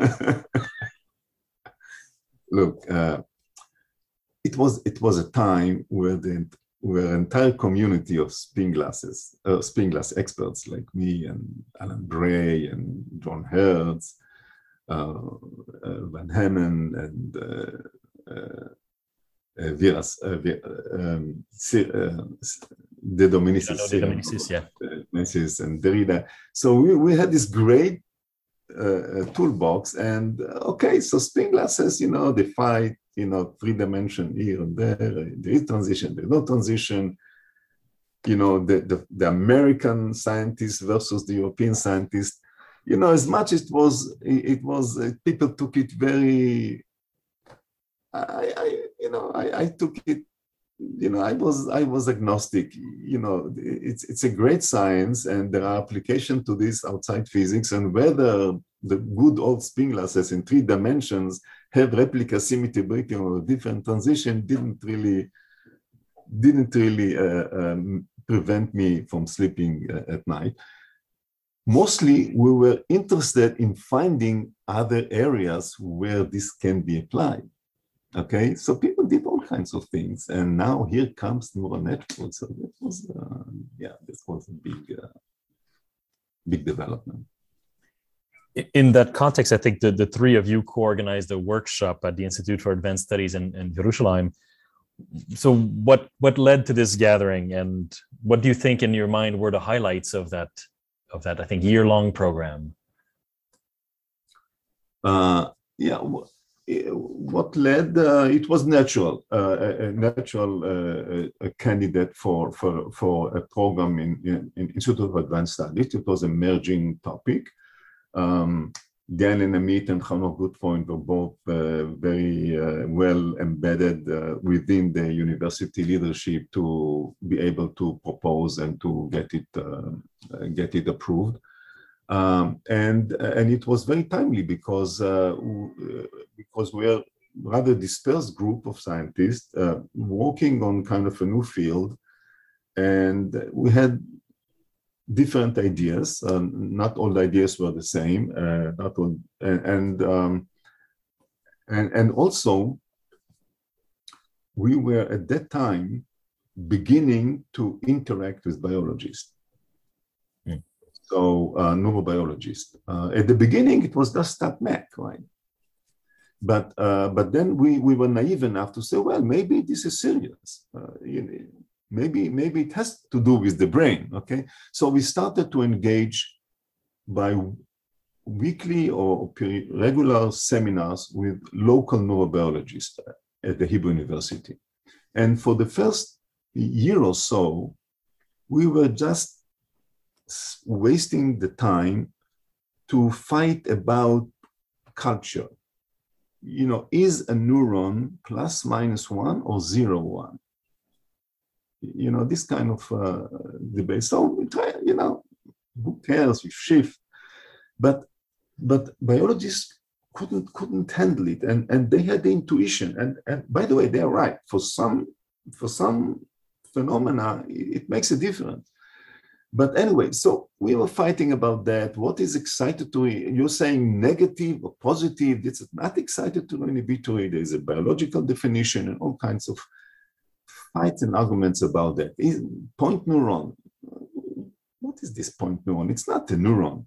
Look, uh, it was it was a time where the where entire community of spin glasses, uh, spin glass experts like me and Alan Bray and John Hertz, Uh, uh, Van Hanen and uh, uh, uh, Viras, uh, um, uh, De Dominicis, De Dominicis, yeah, Dominicis and Derrida. So we, we had this great uh, toolbox, and uh, okay, so spin glasses, you know, they fight, you know, three dimension here and there. There is transition, there is no transition. You know, the, the the American scientists versus the European scientists. You know, as much as it was, it was, uh, people took it very, I, I you know, I, I took it, you know, I was, I was agnostic. You know, it's, it's a great science and there are applications to this outside physics, and whether the good old spin glasses in three dimensions have replica symmetry breaking or different transition didn't really, didn't really uh, um, prevent me from sleeping uh, at night. Mostly, we were interested in finding other areas where this can be applied. Okay, so people did all kinds of things, and now here comes neural networks. So that was, uh, yeah, this was a big, uh, big development. In that context, I think the, the three of you co-organized a workshop at the Institute for Advanced Studies in, in Jerusalem. So what, what led to this gathering, and what do you think in your mind were the highlights of that of that, I think, year-long program? Uh, yeah, what led, uh, it was natural, uh, a, a natural uh, a candidate for, for, for a program in, in, in Institute of Advanced Studies. It was an emerging topic. Um, Dan and Amit and Hanoch Gutfreund were both uh, very uh, well embedded uh, within the university leadership to be able to propose and to get it, uh, get it approved. Um, and and it was very timely because uh, because we're rather dispersed group of scientists uh, working on kind of a new field, and we had different ideas. Um, not all the ideas were the same. Uh, not all, and and, um, and and also we were at that time beginning to interact with biologists. So uh, neurobiologist. Uh, at the beginning, it was just StatMech, right? But uh, but then we, we were naive enough to say, well, maybe this is serious. Uh, you know, maybe maybe it has to do with the brain. Okay, so we started to engage by weekly or regular seminars with local neurobiologists at the Hebrew University, and for the first year or so, we were just wasting the time to fight about culture. You know, is a neuron plus minus one or zero one? You know, this kind of uh, debate. So we try, you know, who cares? We shift, but but biologists couldn't couldn't handle it, and and they had the intuition. And and by the way, they're right. For some for some phenomena, it makes a difference. But anyway, so we were fighting about that. What is excitatory? You're saying negative or positive. It's not excitatory inhibitory. There is a biological definition and all kinds of fights and arguments about that. Is point neuron. What is this point neuron? It's not a neuron.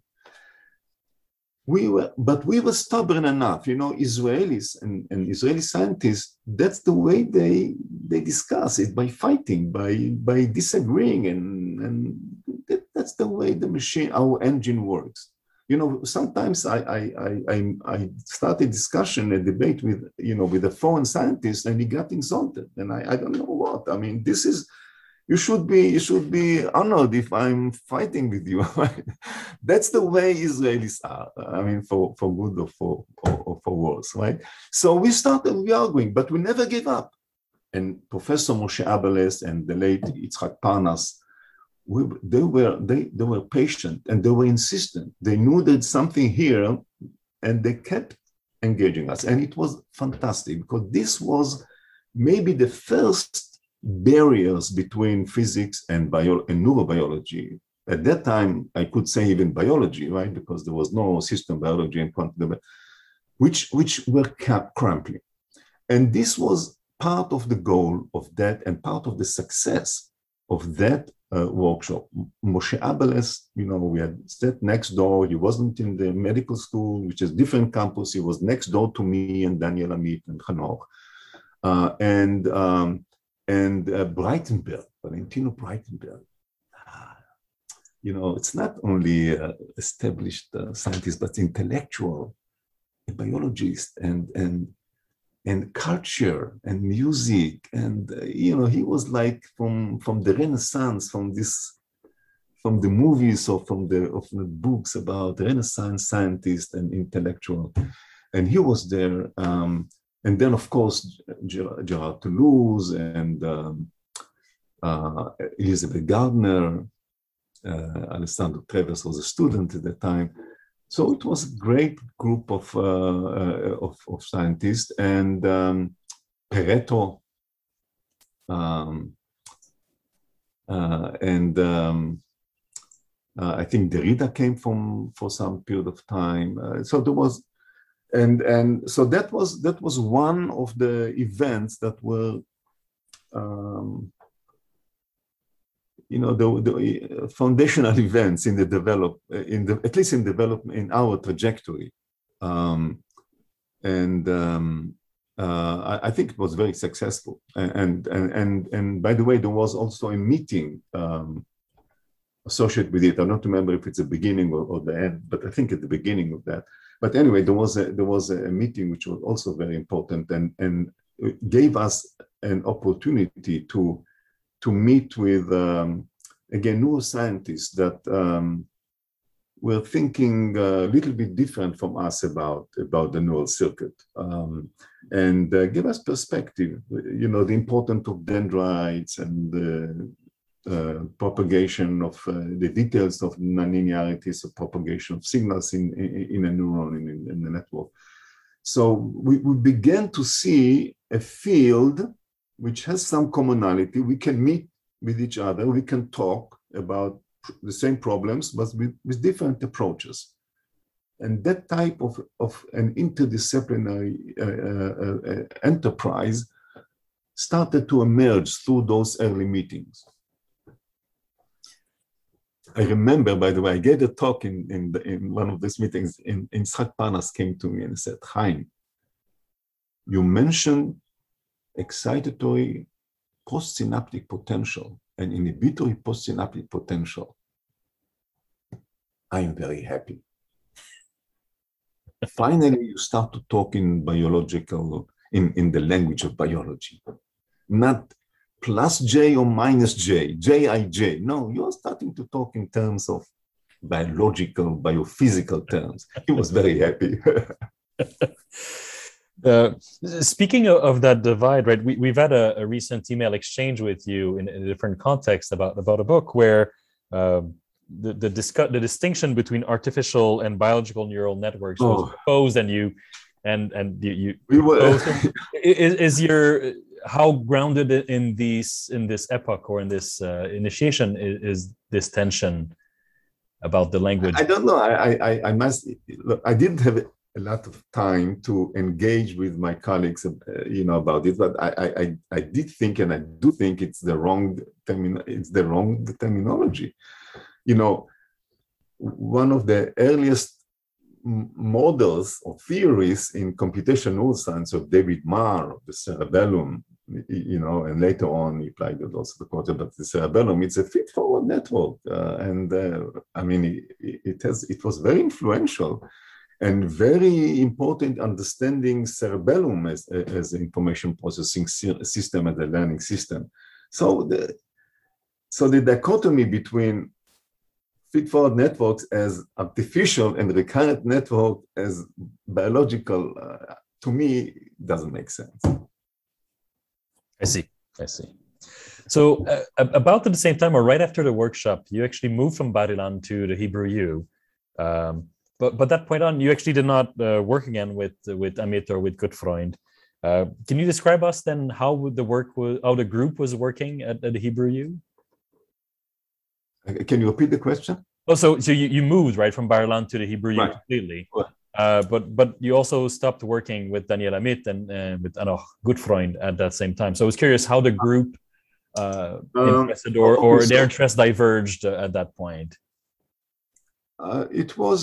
We were, but we were stubborn enough. You know, Israelis and, and Israeli scientists, that's the way they they discuss it, by fighting, by by disagreeing, and and that, that's the way the machine, our engine works. You know, sometimes I I I I started discussion, a debate with you know with a foreign scientist, and he got insulted, and I I don't know what. I mean, this is. You should be you should be honored if I'm fighting with you. That's the way Israelis are. I mean, for, for good or for or, or for worse, right? So we started we arguing, but we never gave up. And Professor Moshe Abeles and the late Yitzhak Parnas, we, they were they they were patient and they were insistent. They knew there's something here, and they kept engaging us. And it was fantastic because this was maybe the first barriers between physics and bio and neurobiology. At that time, I could say even biology, right? Because there was no system biology and quantum, which, which were crumbling. And this was part of the goal of that and part of the success of that uh, workshop. Moshe Abeles, you know, we had sat next door. He wasn't in the medical school, which is different campus. He was next door to me and Daniel Amit and Hanoch. Uh, and um, And uh, Breitenberg, Valentino Breitenberg, ah, you know, it's not only uh, established uh, scientist, but intellectual, a biologist, and and and culture and music, and uh, you know, he was like from from the Renaissance, from this, from the movies or from the of the books about Renaissance scientists and intellectual, and he was there. Um, And then, of course, Gerard Toulouse and um, uh, Elizabeth Gardner, uh, Alessandro Treves was a student at the time. So it was a great group of, uh, uh, of, of scientists. And um, Pareto, um, uh, and um, uh, I think Derrida came from for some period of time. Uh, so there was And and so that was that was one of the events that were, um, you know, the, the foundational events in the develop in the at least in development in our trajectory, um, and um, uh, I, I think it was very successful. And and and and by the way, there was also a meeting um, associated with it. I don't remember if it's the beginning or, or the end, but I think at the beginning of that. but anyway, there was a there was a meeting which was also very important, and and gave us an opportunity to to meet with um, again neuroscientists that um, were thinking a little bit different from us about about the neural circuit, um, and uh, give us perspective. You know, the importance of dendrites and the uh, propagation of uh, the details of nonlinearities of propagation of signals in in, in a neuron in, in the network. So we, we began to see a field which has some commonality. We can meet with each other. We can talk about the same problems, but with, with different approaches. And that type of, of an interdisciplinary uh, uh, uh, enterprise started to emerge through those early meetings. I remember, by the way, I gave a talk in, in, the, in one of these meetings, and Yitzhak Parnas came to me and said, Chaim, you mentioned excitatory postsynaptic potential and inhibitory postsynaptic potential. I'm very happy. Finally, you start to talk in biological, in, in the language of biology, not plus J or minus J, J I J. No, you're starting to talk in terms of biological, biophysical terms. He was very happy. Uh, speaking of, of that divide, right, we, we've had a, a recent email exchange with you in, in a different context about, about a book where um, the the, discuss, the distinction between artificial and biological neural networks was Oh. proposed, and you and and you, you We were, is, is your how grounded in these in this epoch or in this uh, initiation is, is this tension about the language? I don't know. I I, I must look. I didn't have a lot of time to engage with my colleagues, uh, you know, about it. But I, I, I did think, and I do think it's the wrong termin- It's the wrong terminology. You know, one of the earliest models or theories in computational neuroscience of David Marr of the cerebellum, you know, and later on he applied it also to the cortex, but the cerebellum, it's a feed-forward network, uh, and uh, I mean, it, it has it was very influential. And very important understanding cerebellum as, as an information processing system and a learning system. So the, so the dichotomy between feed-forward networks as artificial and recurrent network as biological, uh, to me, doesn't make sense. I see, I see. So uh, about at the same time, or right after the workshop, you actually moved from Bar Ilan to the Hebrew U. Um, But but that point on, you actually did not uh, work again with with Amit or with Gutfreund. Uh, can you describe us then how the work was, how the group was working at, at the Hebrew U? Can you repeat the question? Oh, so so you, you moved right from Bar Ilan to the Hebrew U Right. completely, Right. uh, but but you also stopped working with Daniel Amit and uh, with Anoch Gutfreund at that same time. So I was curious how the group uh, Um, interested or or okay, so- their interests diverged uh, at that point. Uh, it was.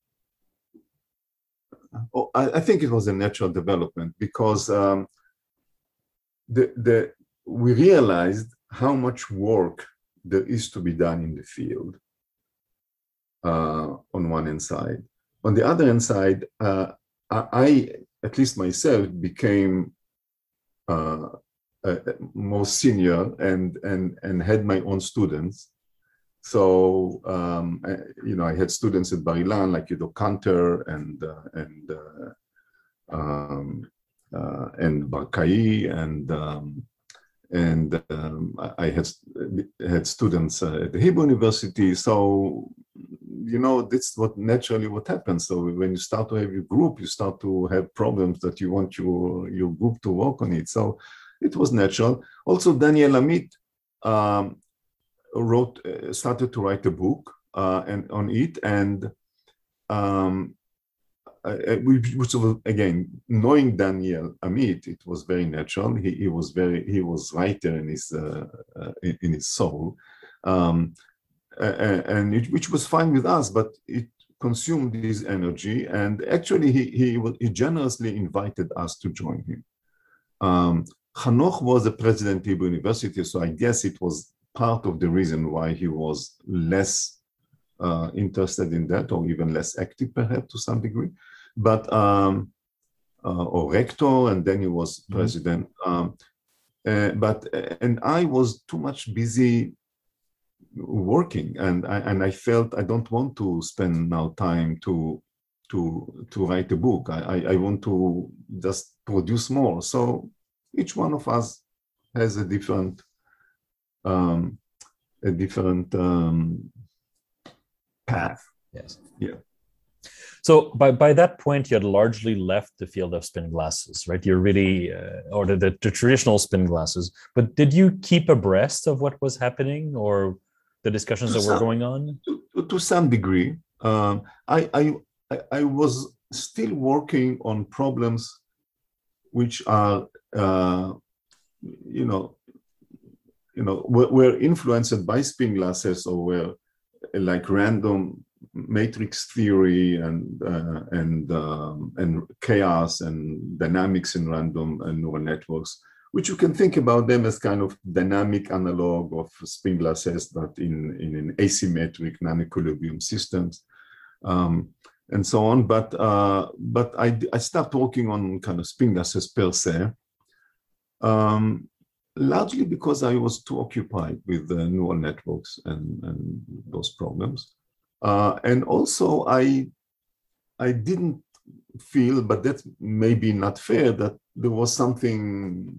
Oh, I, I think it was a natural development because um, the, the, we realized how much work there is to be done in the field uh, on one hand side. On the other hand side, uh, I, at least myself, became uh, uh, more senior and, and, and had my own students. So, um, I, you know, I had students at Bar Ilan like Yudo Kanter and uh, and uh, um, uh, and Barkai and um, and um, I had had students uh, at the Hebrew University. So, you know, that's what naturally what happens. So when you start to have your group, you start to have problems that you want your your group to work on it. So it was natural. Also, Daniel Amit. Um, wrote uh, started to write a book uh, and on it, and um, I, I, which was again, knowing Daniel Amit, it was very natural. He, he was very he was writer in his uh, uh, in, in his soul, um, and, and it, which was fine with us, but it consumed his energy. And actually, he he, he generously invited us to join him. Um, Hanoch was the president of Hebrew University, so I guess it was part of the reason why he was less uh, interested in that, or even less active, perhaps, to some degree. but um, uh, or rector, and then he was Mhm. president. Um, uh, but and I was too much busy working, and I, and I felt I don't want to spend now time to to to write a book. I, I, I want to just produce more. So each one of us has a different um, a different um, path. Yes. Yeah. So by, by that point, you had largely left the field of spin glasses, right? You're really, uh, or the, the, the traditional spin glasses. But did you keep abreast of what was happening or the discussions To that were some, going on? to, to some degree. Um, I, I, I was still working on problems which are, uh, you know, you know, were, were influenced by spin glasses, or were like random matrix theory and uh, and um, and chaos and dynamics in random and neural networks, which you can think about them as kind of dynamic analog of spin glasses, but in in an asymmetric non-equilibrium systems, um, and so on. But uh, but I I stopped working on kind of spin glasses per se. Um, largely because I was too occupied with uh, neural networks and, and those problems. Uh, and also I, I didn't feel, but that's maybe not fair, that there was something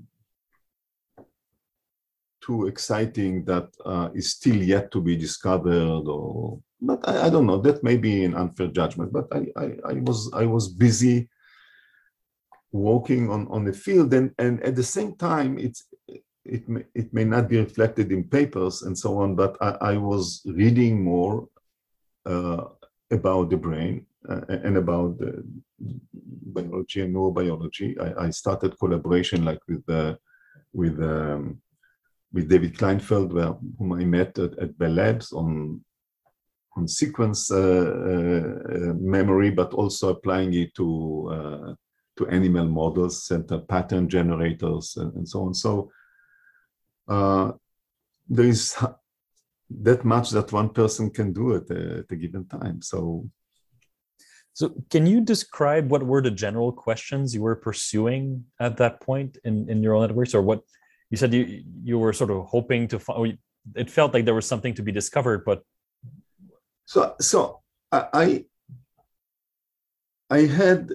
too exciting that uh, is still yet to be discovered, or, but I, I don't know, that may be an unfair judgment, but I, I, I was, I was busy working on, on the field, and, and at the same time, it's, it may, it may not be reflected in papers and so on, but I, I was reading more uh, about the brain uh, and about the biology and neurobiology. I, I started collaboration like with uh, with um, with David Kleinfeld, where, whom I met at, at Bell Labs on on sequence uh, uh, memory, but also applying it to uh, to animal models, center pattern generators, and, and so on. So uh, there is that much that one person can do at a, at a given time. So, so can you describe what were the general questions you were pursuing at that point in, in neural networks, or what you said you you were sort of hoping to find? It felt like there was something to be discovered, but so so I I had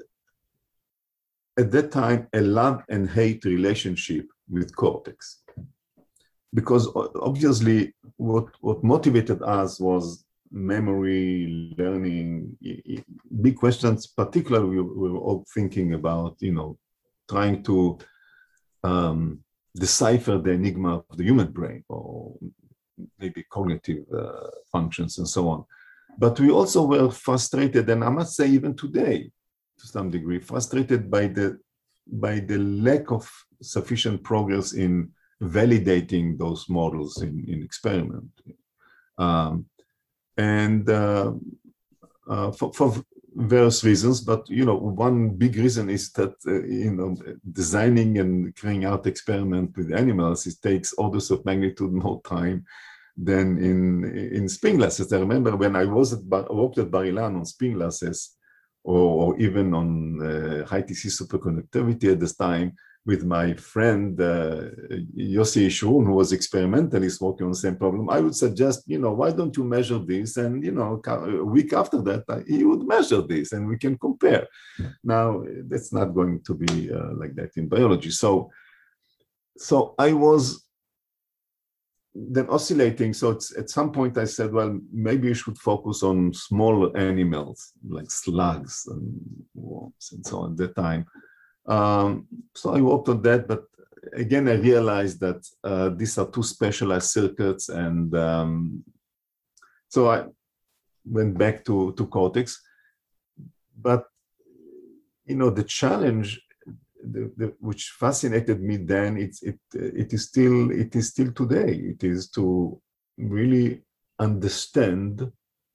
at that time a love and hate relationship with cortex. Because obviously what, what motivated us was memory, learning, big questions. Particularly, we were all thinking about, you know, trying to um, decipher the enigma of the human brain, or maybe cognitive uh, functions and so on. But we also were frustrated, and I must say even today, to some degree, frustrated by the, by the lack of sufficient progress in validating those models in, in experiment. Um, and uh, uh, for, for various reasons, but, you know, one big reason is that, uh, you know, designing and carrying out experiment with animals, it takes orders of magnitude more time than in, in spin glasses. I remember when I was at Bar, worked at Bar Ilan on spin glasses, or, or even on uh, high T C superconductivity at this time, with my friend uh, Yossi Yeshurun, who was experimentalist working on the same problem, I would suggest, you know, why don't you measure this? And, you know, a week after that, he would measure this and we can compare. Now, that's not going to be uh, like that in biology. So, so I was then oscillating. So it's, at some point I said, well, maybe you should focus on small animals like slugs and worms and so on at that time. Um, so I worked on that, but again, I realized that uh, these are two specialized circuits, and um, so I went back to, to cortex. But, you know, the challenge, the, the, which fascinated me then, it's, it, it is still, it is still today. It is to really understand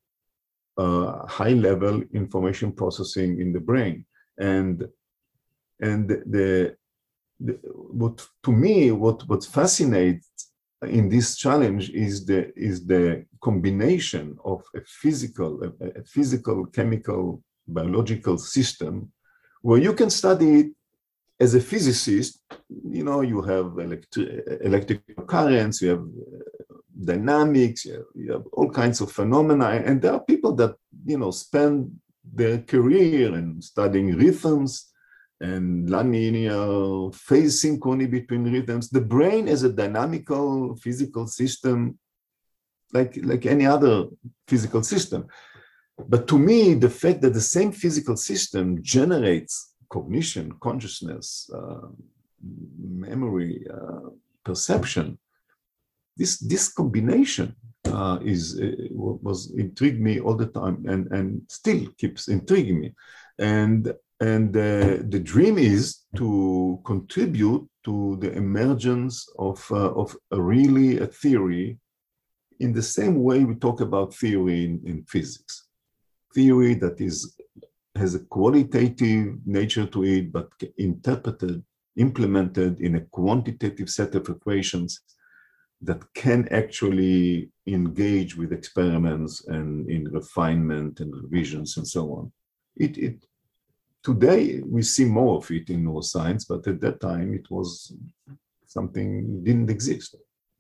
uh, high-level information processing in the brain. And And the, the what to me what what fascinates in this challenge is the is the combination of a physical a, a physical chemical biological system where you can study it as a physicist. You know, you have electri- electrical currents, you have dynamics, you have, you have all kinds of phenomena, and there are people that, you know, spend their career in studying rhythms and linear phase synchrony between rhythms. The brain is a dynamical physical system like, like any other physical system. But to me, the fact that the same physical system generates cognition, consciousness, uh, memory, uh, perception, this, this combination uh, is, uh, was intrigued me all the time, and, and still keeps intriguing me. And And uh, the dream is to contribute to the emergence of, uh, of a really a theory in the same way we talk about theory in, in physics. Theory that is, has a qualitative nature to it, but interpreted, implemented in a quantitative set of equations that can actually engage with experiments and in refinement and revisions and so on. It, it, Today, we see more of it in neuroscience, but at that time, it was something didn't exist.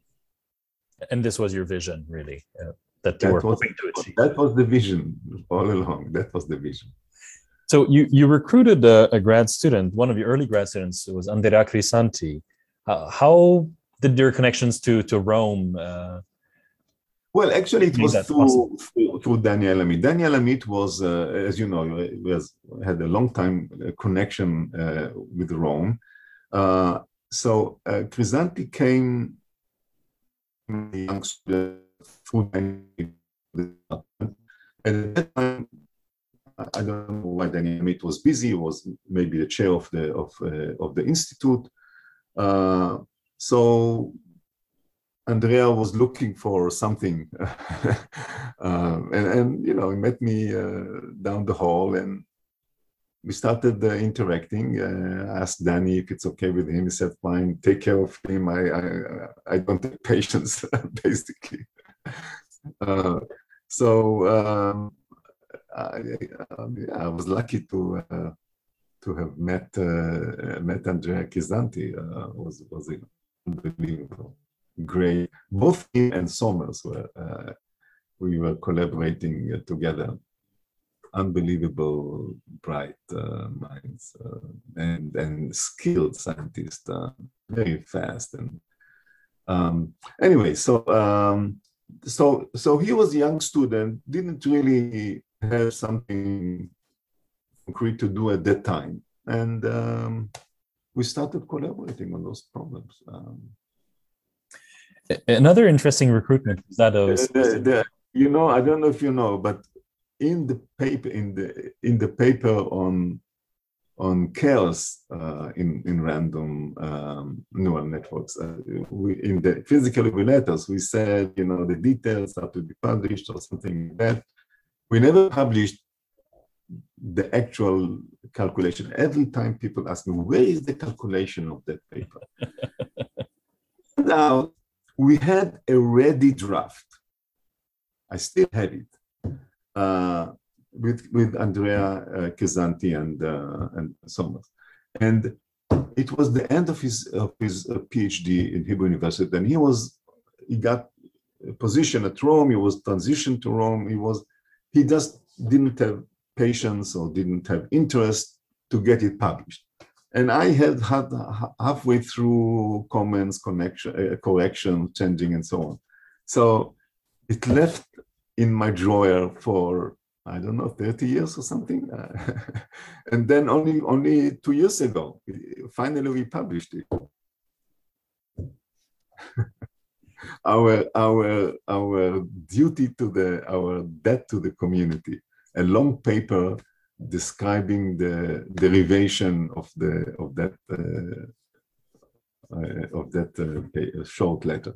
And this was your vision, really, uh, that you that were was, hoping to achieve. That was the vision all along. That was the vision. So you, you recruited a, a grad student, one of your early grad students was Andrea Crisanti. Uh, how did your connections to, to Rome uh, Well, actually, it was through, through, through Daniel Amit. Daniel Amit was, uh, as you know, was had a long time connection uh, with Rome. Uh, so uh, Crisanti came young through Daniel. And at that time, I don't know why Daniel Amit was busy. He was maybe the chair of the of uh, of the institute. Uh, so. Andrea was looking for something, uh, and, and you know, he met me uh, down the hall, and we started uh, interacting. Uh, I asked Danny if it's okay with him. He said, "Fine, take care of him. I I, I don't have patience, basically." Uh, so um, I, I was lucky to uh, to have met uh, met Andrea Crisanti. Uh, was was unbelievable. Great. Both him and Somers were, uh, we were collaborating uh, together. Unbelievable, bright uh, minds uh, and, and skilled scientists, uh, very fast. And um, anyway, so, um, so, so he was a young student, didn't really have something concrete to do at that time. And um, we started collaborating on those problems. Um, Another interesting recruitment is that of the, the, the, you know, I don't know if you know, but in the paper in the in the paper on on chaos uh, in in random um, neural networks, uh, we in the physical evaluators we said, you know, the details are to be published or something like that. We never published the actual calculation. Every time people ask me, where is the calculation of that paper? Now. We had a ready draft. I still have it uh, with with Andrea uh, Crisanti and uh, and Somers, and it was the end of his of his uh, PhD in Hebrew University, and he was he got a position at Rome. He was transitioned to Rome. He was he just didn't have patience or didn't have interest to get it published. And I had had halfway through comments, connection, uh, correction, changing, and so on. So it left in my drawer for, I don't know, thirty years or something. Uh, and then only only two years ago, finally we published it. our our our duty to the our debt to the community, a long paper describing the derivation of the of that uh, uh, of that uh, short letter.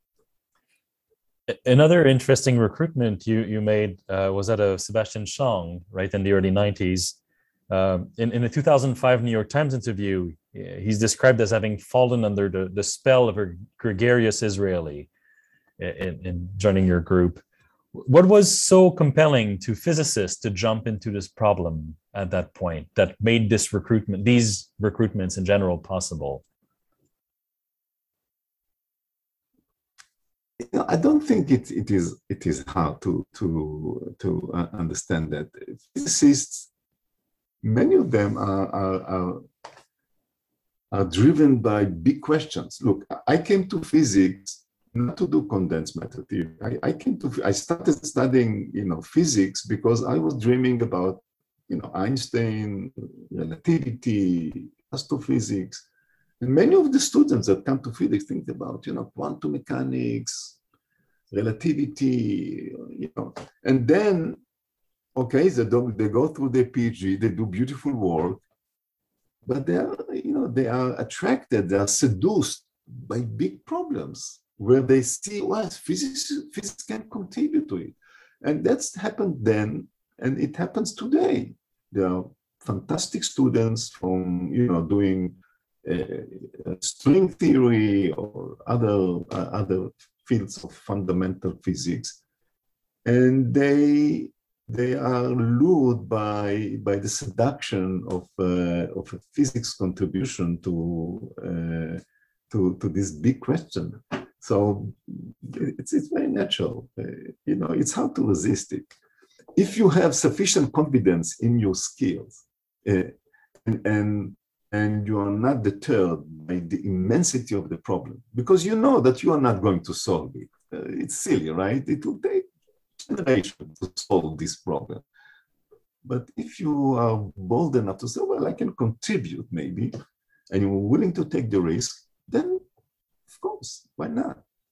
Another interesting recruitment you you made uh, was that of Sebastian Schong, right in the early nineties. Um, in in a two thousand five New York Times interview, he's described as having fallen under the, the spell of a gregarious Israeli in, in joining your group. What was so compelling to physicists to jump into this problem at that point that made this recruitment, these recruitments in general, possible? You know, I don't think it, it is it is hard to to to uh, understand that physicists, many of them are, are are are driven by big questions. Look, I came to physics not to do condensed matter theory. I, I came to I started studying you know physics because I was dreaming about you know Einstein, relativity, astrophysics. And many of the students that come to physics think about, you know, quantum mechanics, relativity, you know, and then, okay, they, do, they go through their PhD, they do beautiful work, but they are, you know, they are attracted, they are seduced by big problems where they see, well, physics, physics can contribute to it. And that's happened then, and it happens today. There are fantastic students from, you know, doing Uh, string theory or other uh, other fields of fundamental physics, and they they are lured by by the seduction of uh, of a physics contribution to uh, to to this big question. So it's it's very natural, uh, you know. It's hard to resist it if you have sufficient confidence in your skills, uh, and, and and you are not deterred by the immensity of the problem, because you know that you are not going to solve it. Uh, it's silly, right? It will take generations to solve this problem. But if you are bold enough to say, well, I can contribute maybe, and you're willing to take the risk, then of course, why not?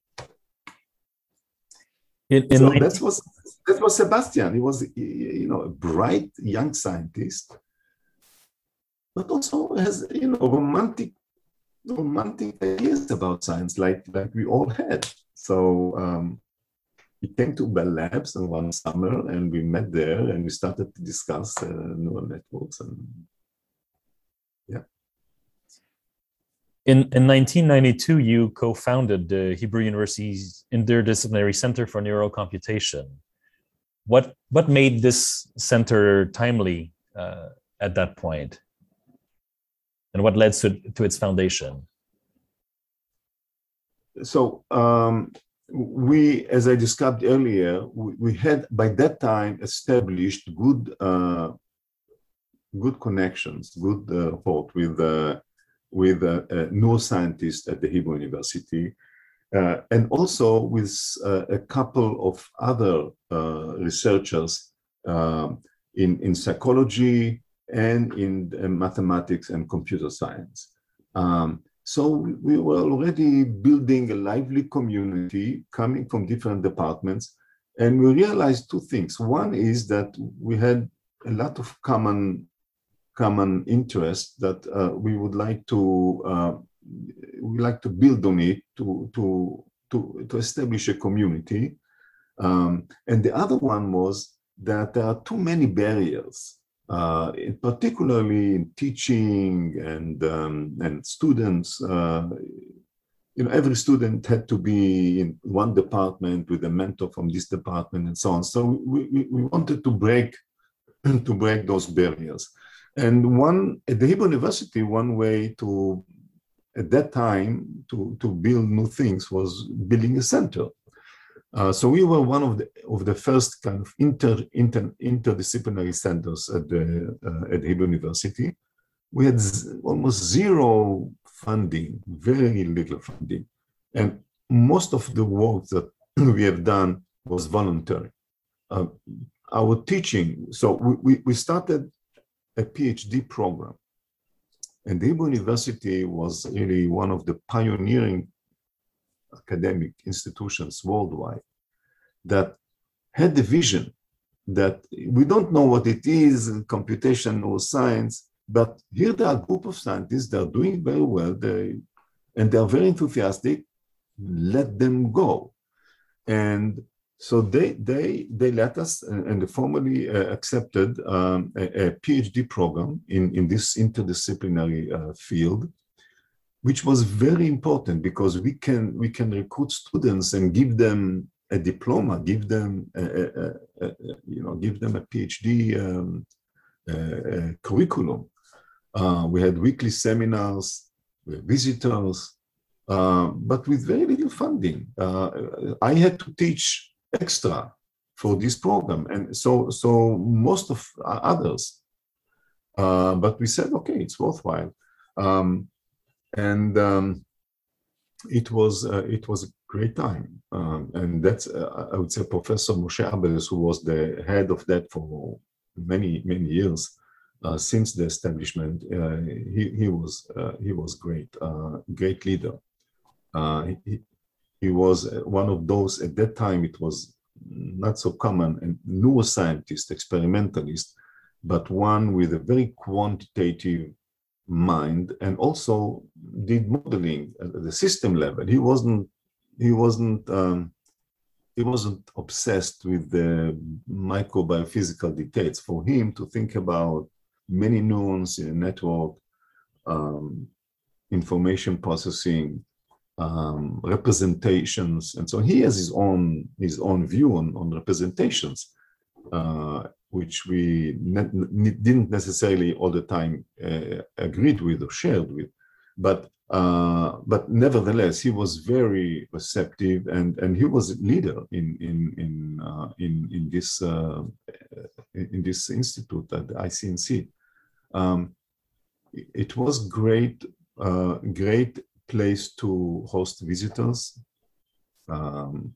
In, in so nineteen that was, that was Sebastian. He was, you know, a bright young scientist, but also has, you know, romantic, romantic ideas about science, like, like we all had. So um, he came to Bell Labs one summer, and we met there, and we started to discuss uh, neural networks. And yeah. In, in nineteen ninety-two, you co-founded the Hebrew University's Interdisciplinary Center for Neural Computation. What, what made this center timely uh, at that point? And what led to, to its foundation? So um, we, as I described earlier, we, we had by that time established good, uh, good connections, good uh, thought with uh, with uh, uh, neuroscientists at the Hebrew University, uh, and also with uh, a couple of other uh, researchers uh, in in psychology and in uh, mathematics and computer science. Um, so we were already building a lively community coming from different departments, and we realized two things. One is that we had a lot of common, common interests that uh, we would like to uh, we like to build on it to to to, to establish a community. Um, and the other one was that there are too many barriers. Uh, in particularly in teaching and um, and students, uh, you know, every student had to be in one department with a mentor from this department and so on. So we, we, we wanted to break to break those barriers. And one at the Hebrew University, one way to at that time to to build new things was building a center. Uh, so we were one of the of the first kind of inter, inter interdisciplinary centers at the uh, at Hebrew University. We had z almost zero funding, very little funding, and most of the work that we have done was voluntary. Uh, our teaching, so we, we we started a PhD program, and the Hebrew University was really one of the pioneering academic institutions worldwide that had the vision that we don't know what it is in computation or science, but here there are a group of scientists that are doing very well, they, and they are very enthusiastic, let them go. And so they they they let us and they formally uh, accepted um, a, a PhD program in, in this interdisciplinary uh, field, which was very important because we can we can recruit students and give them a diploma, give them, a, a, a, a, you know, give them a PhD um, a, a curriculum. Uh, we had weekly seminars, we had visitors, uh, but with very little funding. Uh, I had to teach extra for this program, and so so most of others. Uh, but we said, okay, it's worthwhile, um, and um, it was uh, it was a great time. Um, and that's uh, I would say Professor Moshe Abeles, who was the head of that for many many years uh, since the establishment. Uh, he he was uh, he was great, uh, great leader. Uh, he, he was one of those at that time. It was not so common, and neuroscientist, experimentalist, but one with a very quantitative mind, and also did modeling at the system level. He wasn't he wasn't um, he wasn't obsessed with the microbiophysical details. For him to think about many neurons in a network, um, information processing, um, representations, and so he has his own his own view on, on representations, uh, which we ne didn't necessarily all the time uh, agreed with or shared with, but uh, but nevertheless he was very receptive, and and he was a leader in in in uh, in in this uh, in this institute at the I C N C. Um, it was great, uh, great place to host visitors, um,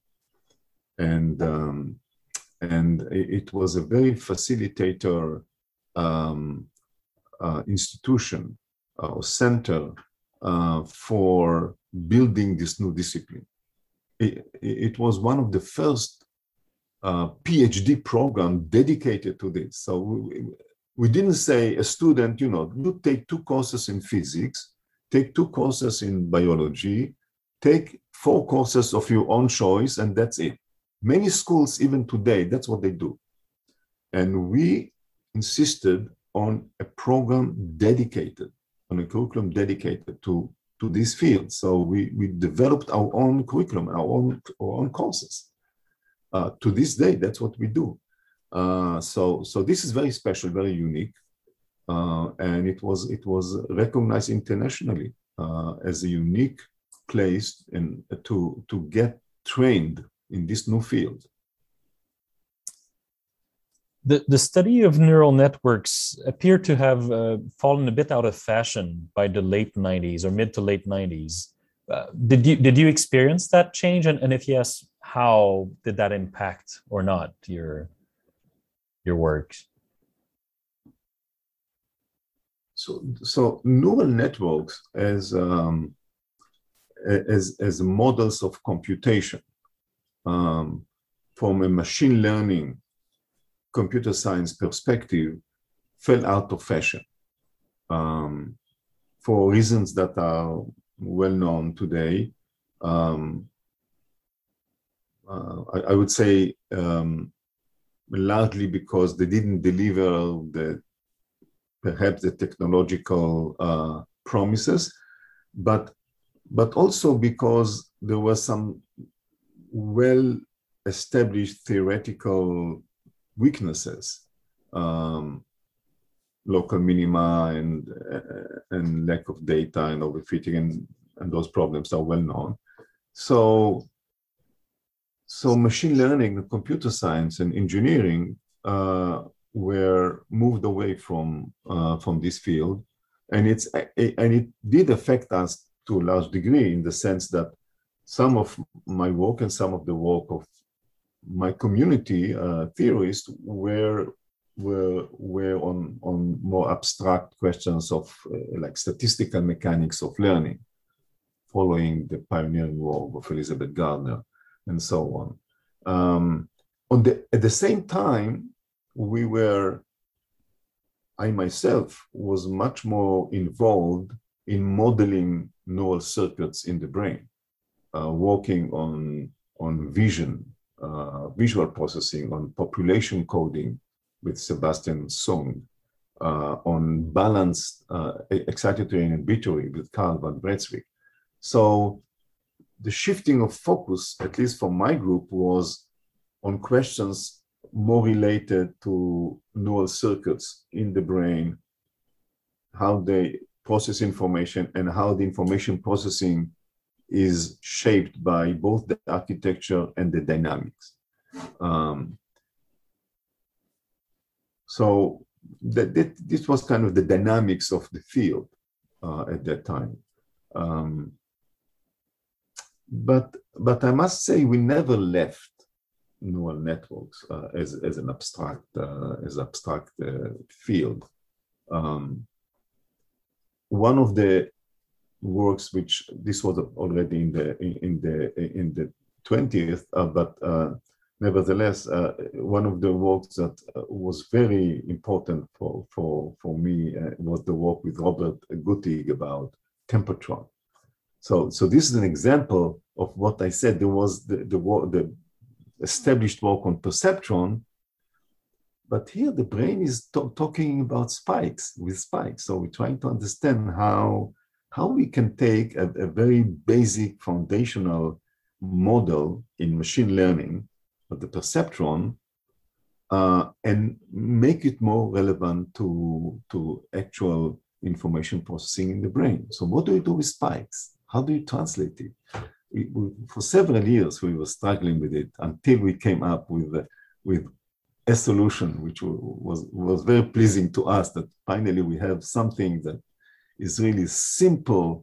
and um, and it was a very facilitator um, uh, institution or center uh, for building this new discipline. It, it was one of the first uh, PhD program dedicated to this. So we, we didn't say a student, you know, you take two courses in physics, take two courses in biology, take four courses of your own choice, and that's it. Many schools, even today, that's what they do. And we insisted on a program dedicated, on a curriculum dedicated to, to this field. So we, we developed our own curriculum, our own, our own courses. Uh, to this day, that's what we do. Uh, so, so this is very special, very unique. Uh, and it was, it was recognized internationally uh, as a unique place in, to, to get trained in this new field. The, the study of neural networks appeared to have uh, fallen a bit out of fashion by the late nineties or mid to late nineties. Uh, did you did you experience that change? And, and if yes, how did that impact or not your, your works? So, so neural networks as, um, as, as models of computation um, from a machine learning computer science perspective fell out of fashion um, for reasons that are well known today. Um, uh, I, I would say um, largely because they didn't deliver the perhaps the technological uh, promises, but but also because there were some well-established theoretical weaknesses, um, local minima and uh, and lack of data and overfitting, and, and those problems are well known. So, so machine learning, and computer science, and engineering uh, were moved away from uh, from this field, and it's and it did affect us to a large degree in the sense that some of my work and some of the work of my community uh, theorists were were were on on more abstract questions of uh, like statistical mechanics of learning, following the pioneering work of Elizabeth Gardner and so on. Um, on the at the same time, we were, I myself was much more involved in modeling neural circuits in the brain, uh, working on on vision. Uh, visual processing, on population coding with Sebastian Sung, uh, on balanced uh, excitatory and inhibitory with Karl von Bretzvik. So the shifting of focus, at least for my group, was on questions more related to neural circuits in the brain, how they process information, and how the information processing is shaped by both the architecture and the dynamics. Um, so that, that this was kind of the dynamics of the field uh, at that time. Um, but but I must say we never left neural networks uh, as as an abstract uh, as abstract uh, field. Um, one of the works, which this was already in the in the in the twentieth, uh, but uh, nevertheless, uh, one of the works that uh, was very important for for for me uh, was the work with Robert Guttig about Tempotron. So so this is an example of what I said. There was the the, the established work on perceptron, but here the brain is talking about spikes with spikes. So we're trying to understand how how we can take a, a very basic foundational model in machine learning of the perceptron uh, and make it more relevant to, to actual information processing in the brain. So what do you do with spikes? How do you translate it? We, we, for several years, we were struggling with it until we came up with, uh, with a solution, which was, was very pleasing to us, that finally we have something that is really simple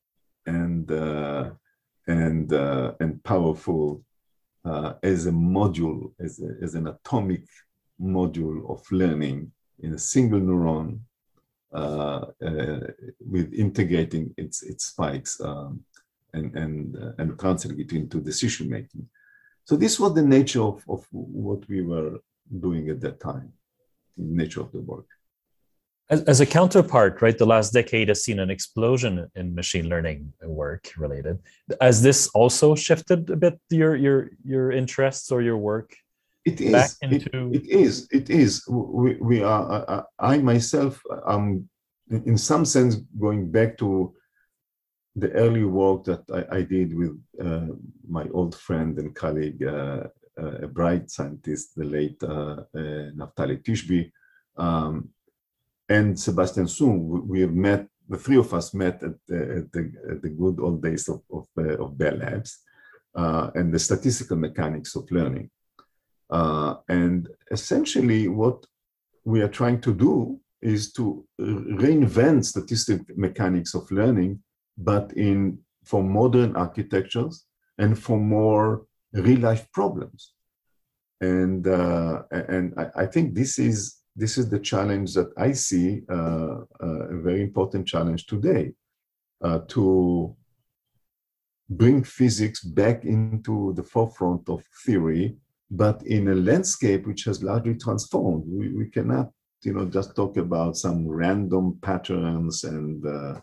and uh, and uh, and powerful uh, as a module, as, a, as an atomic module of learning in a single neuron uh, uh, with integrating its its spikes um, and and uh, and translating it into decision making. So this was the nature of, of what we were doing at that time, the nature of the work. As, as a counterpart, right, the last decade has seen an explosion in machine learning work related. Has this also shifted a bit your your your interests or your work? It is. Back into... It, it is. It is. We we are. Uh, I myself am, in some sense, going back to the early work that I, I did with uh, my old friend and colleague, uh, uh, a bright scientist, the late uh, uh, Naftali Tishby. Um, And Sebastian Soong, we have met, the three of us met at the, at the, at the good old days of, of, uh, of Bell Labs uh, and the statistical mechanics of learning. Uh, and essentially what we are trying to do is to reinvent statistical mechanics of learning, but in for modern architectures and for more real-life problems. And, uh, and I, I think this is This is the challenge that I see, uh, uh, a very important challenge today, uh, to bring physics back into the forefront of theory, but in a landscape which has largely transformed. We, we cannot, you know, just talk about some random patterns and uh,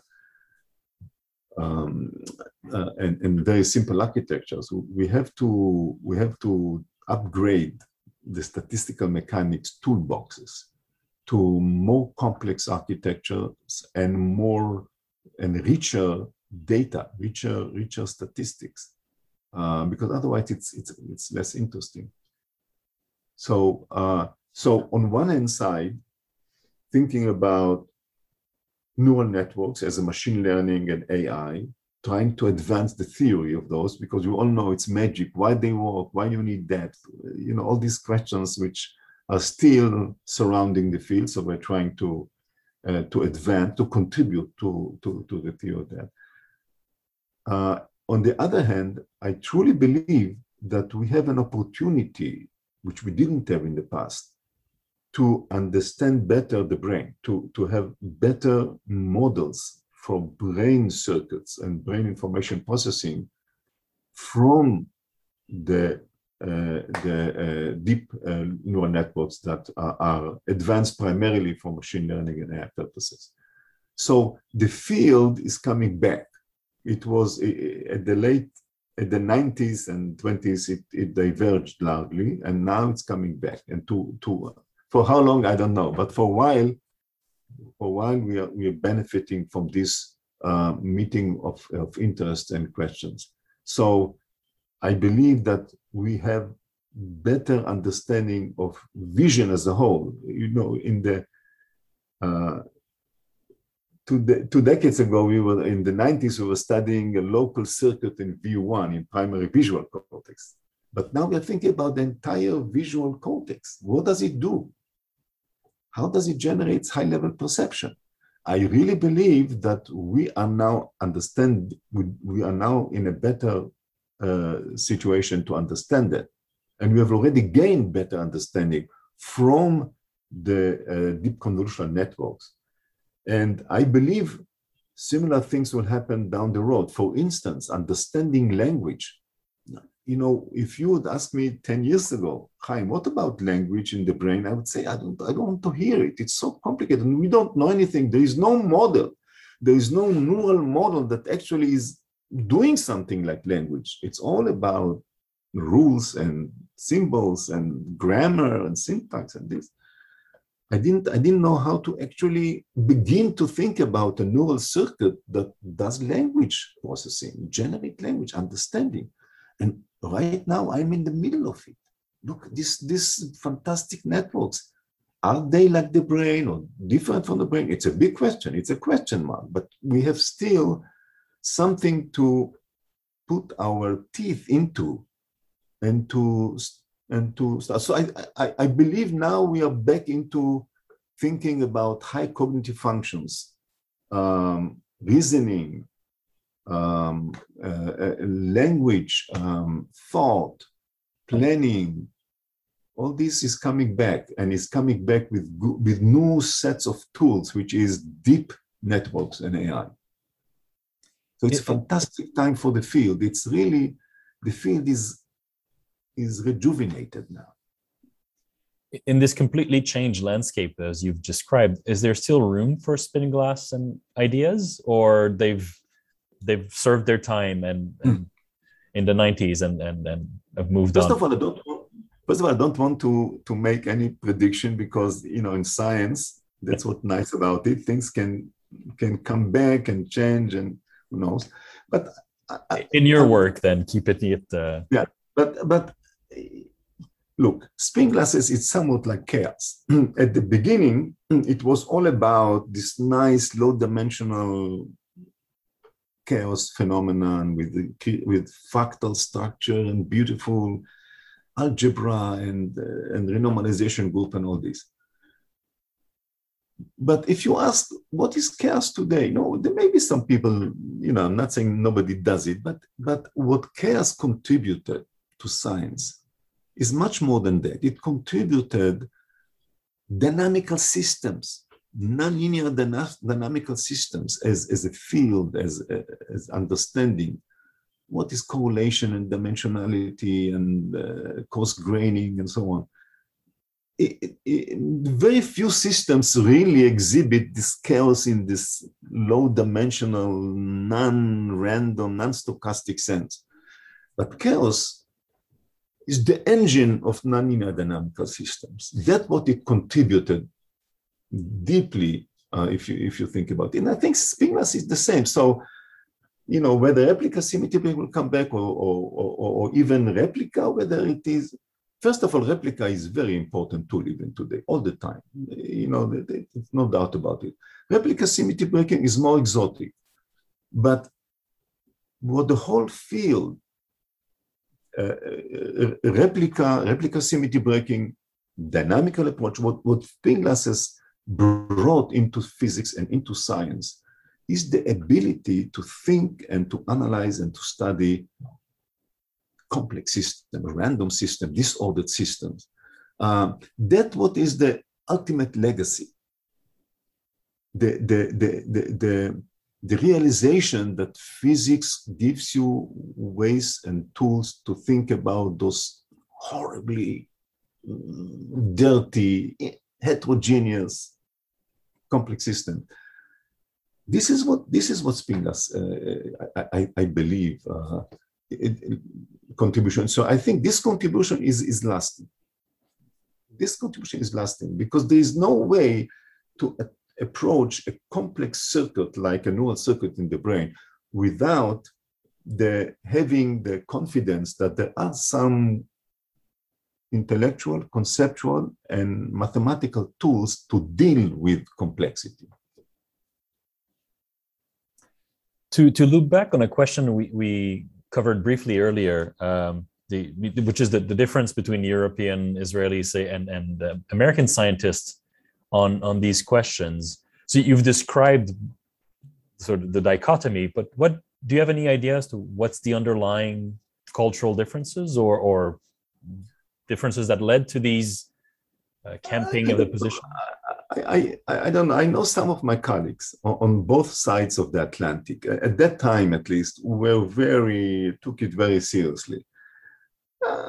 um, uh, and, and very simple architectures. We have to we have to upgrade the statistical mechanics toolboxes to more complex architectures and more and richer data, richer, richer statistics, uh, because otherwise it's it's it's less interesting. So uh, so on one hand side, thinking about neural networks as a machine learning and A I, trying to advance the theory of those, because you all know it's magic. Why they work? Why you need depth? You know, all these questions which are still surrounding the field. So we're trying to uh, to advance, to contribute to, to, to the theory of that. Uh, on the other hand, I truly believe that we have an opportunity, which we didn't have in the past, to understand better the brain, to, to have better models for brain circuits and brain information processing from the, uh, the uh, deep uh, neural networks that are, are advanced primarily for machine learning and A I purposes. So the field is coming back. It was at the late, at the nineties and twenties, it, it diverged largely, and now it's coming back. And to, to, for how long, I don't know, but for a while, for a while, we are, we are benefiting from this uh, meeting of, of interest and questions. So I believe that we have better understanding of vision as a whole. You know, in the uh, two, de- two decades ago, we were in the nineties, we were studying a local circuit in V one in primary visual cortex. But now we're thinking about the entire visual cortex. What does it do? How does it generate high-level perception? I really believe that we are now understand, we, we are now in a better uh, situation to understand that. And we have already gained better understanding from the uh, deep convolutional networks. And I believe similar things will happen down the road. For instance, understanding language. You know, if you would ask me ten years ago, Chaim, what about language in the brain? I would say, I don't, I don't want to hear it. It's so complicated. And we don't know anything. There is no model. There is no neural model that actually is doing something like language. It's all about rules and symbols and grammar and syntax and this. I didn't, I didn't know how to actually begin to think about a neural circuit that does language processing, generate language, understanding. And right now, I'm in the middle of it. Look, this, this fantastic networks, are they like the brain or different from the brain? It's a big question. It's a question mark, but we have still something to put our teeth into and to, and to start. So I, I, I believe now we are back into thinking about high cognitive functions, um, reasoning, Um, uh, uh, language, um, thought, planning, all this is coming back, and is coming back with, with new sets of tools, which is deep networks and A I. So it's a fantastic time for the field. It's really, the field is, is rejuvenated now. In this completely changed landscape, as you've described, is there still room for spin glass and ideas, or they've they've served their time and, and mm. in the nineties and, and, and have moved first on? Of all, I don't want, first of all, I don't want to, to make any prediction because, you know, in science, that's what's nice about it. Things can, can come back and change and who knows. But I, in your I, work, then keep it at the... Yeah, but, but look, spin glasses, it's somewhat like chaos. At the beginning, it was all about this nice low dimensional chaos phenomenon with the, with fractal structure and beautiful algebra and uh, and renormalization group and all this. But if you ask what is chaos today, no, there may be some people, you know, I'm not saying nobody does it, but but what chaos contributed to science is much more than that. It contributed dynamical systems, nonlinear dynamical systems as, as a field, as, as understanding what is correlation and dimensionality and uh, coarse graining and so on. It, it, it, very few systems really exhibit this chaos in this low dimensional, non-random, non-stochastic sense. But chaos is the engine of nonlinear dynamical systems. That's what it contributed deeply, uh, if you if you think about it. And I think spin glass is the same. So, you know, whether replica symmetry will come back or, or, or, or even replica, whether it is, first of all, replica is very important tool even today, all the time. You know, there's no doubt about it. Replica symmetry breaking is more exotic. But what the whole field, uh, replica, replica symmetry breaking, dynamical approach, what, what spin glasses brought into physics and into science is the ability to think and to analyze and to study complex systems, random systems, disordered systems. Um, that's what is the ultimate legacy. The, the, the, the, the, the realization that physics gives you ways and tools to think about those horribly dirty, heterogeneous, complex system. This is what this is what spin glass, uh, I, I, I believe, uh, it, it, contribution. So I think this contribution is is lasting. This contribution is lasting because there is no way to a, approach a complex circuit like a neural circuit in the brain without the having the confidence that there are some intellectual, conceptual, and mathematical tools to deal with complexity. To, to loop back on a question we, we covered briefly earlier, um, the, which is the, the difference between European, Israeli, say, and, and uh, American scientists on, on these questions. So you've described sort of the dichotomy, but what do you have any idea as to what's the underlying cultural differences or, or differences that led to these uh, camping of the position? I, I, I don't know. I know some of my colleagues on, on both sides of the Atlantic, at that time at least, were very, took it very seriously. Uh,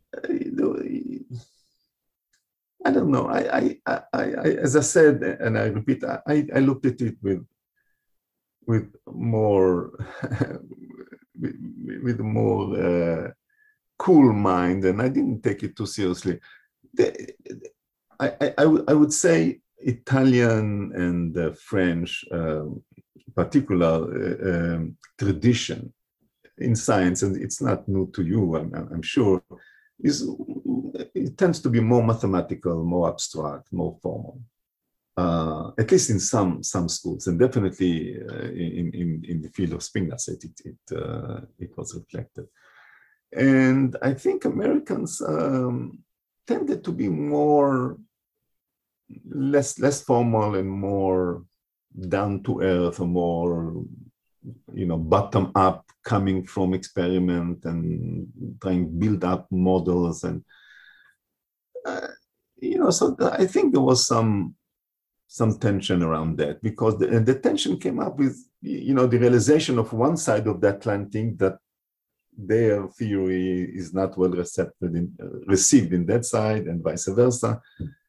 I don't know. I, I, I, I, as I said, and I repeat, I, I looked at it with, with more, with, with more uh, cool mind, and I didn't take it too seriously. The, I, I, I, w- I would say Italian and uh, French, um, particular uh, um, tradition in science, and it's not new to you, I'm, I'm sure, is it tends to be more mathematical, more abstract, more formal. Uh, at least in some some schools, and definitely uh, in, in in the field of Spinglasset, it it, uh, it was reflected. And I think Americans um, tended to be more less less formal and more down to earth, or more, you know, bottom up, coming from experiment and trying to build up models, and uh, you know, so I think there was some. some tension around that, because the, and the tension came up with, you know, the realization of one side of the Atlantic that their theory is not well received in, uh, received in that side, and vice versa.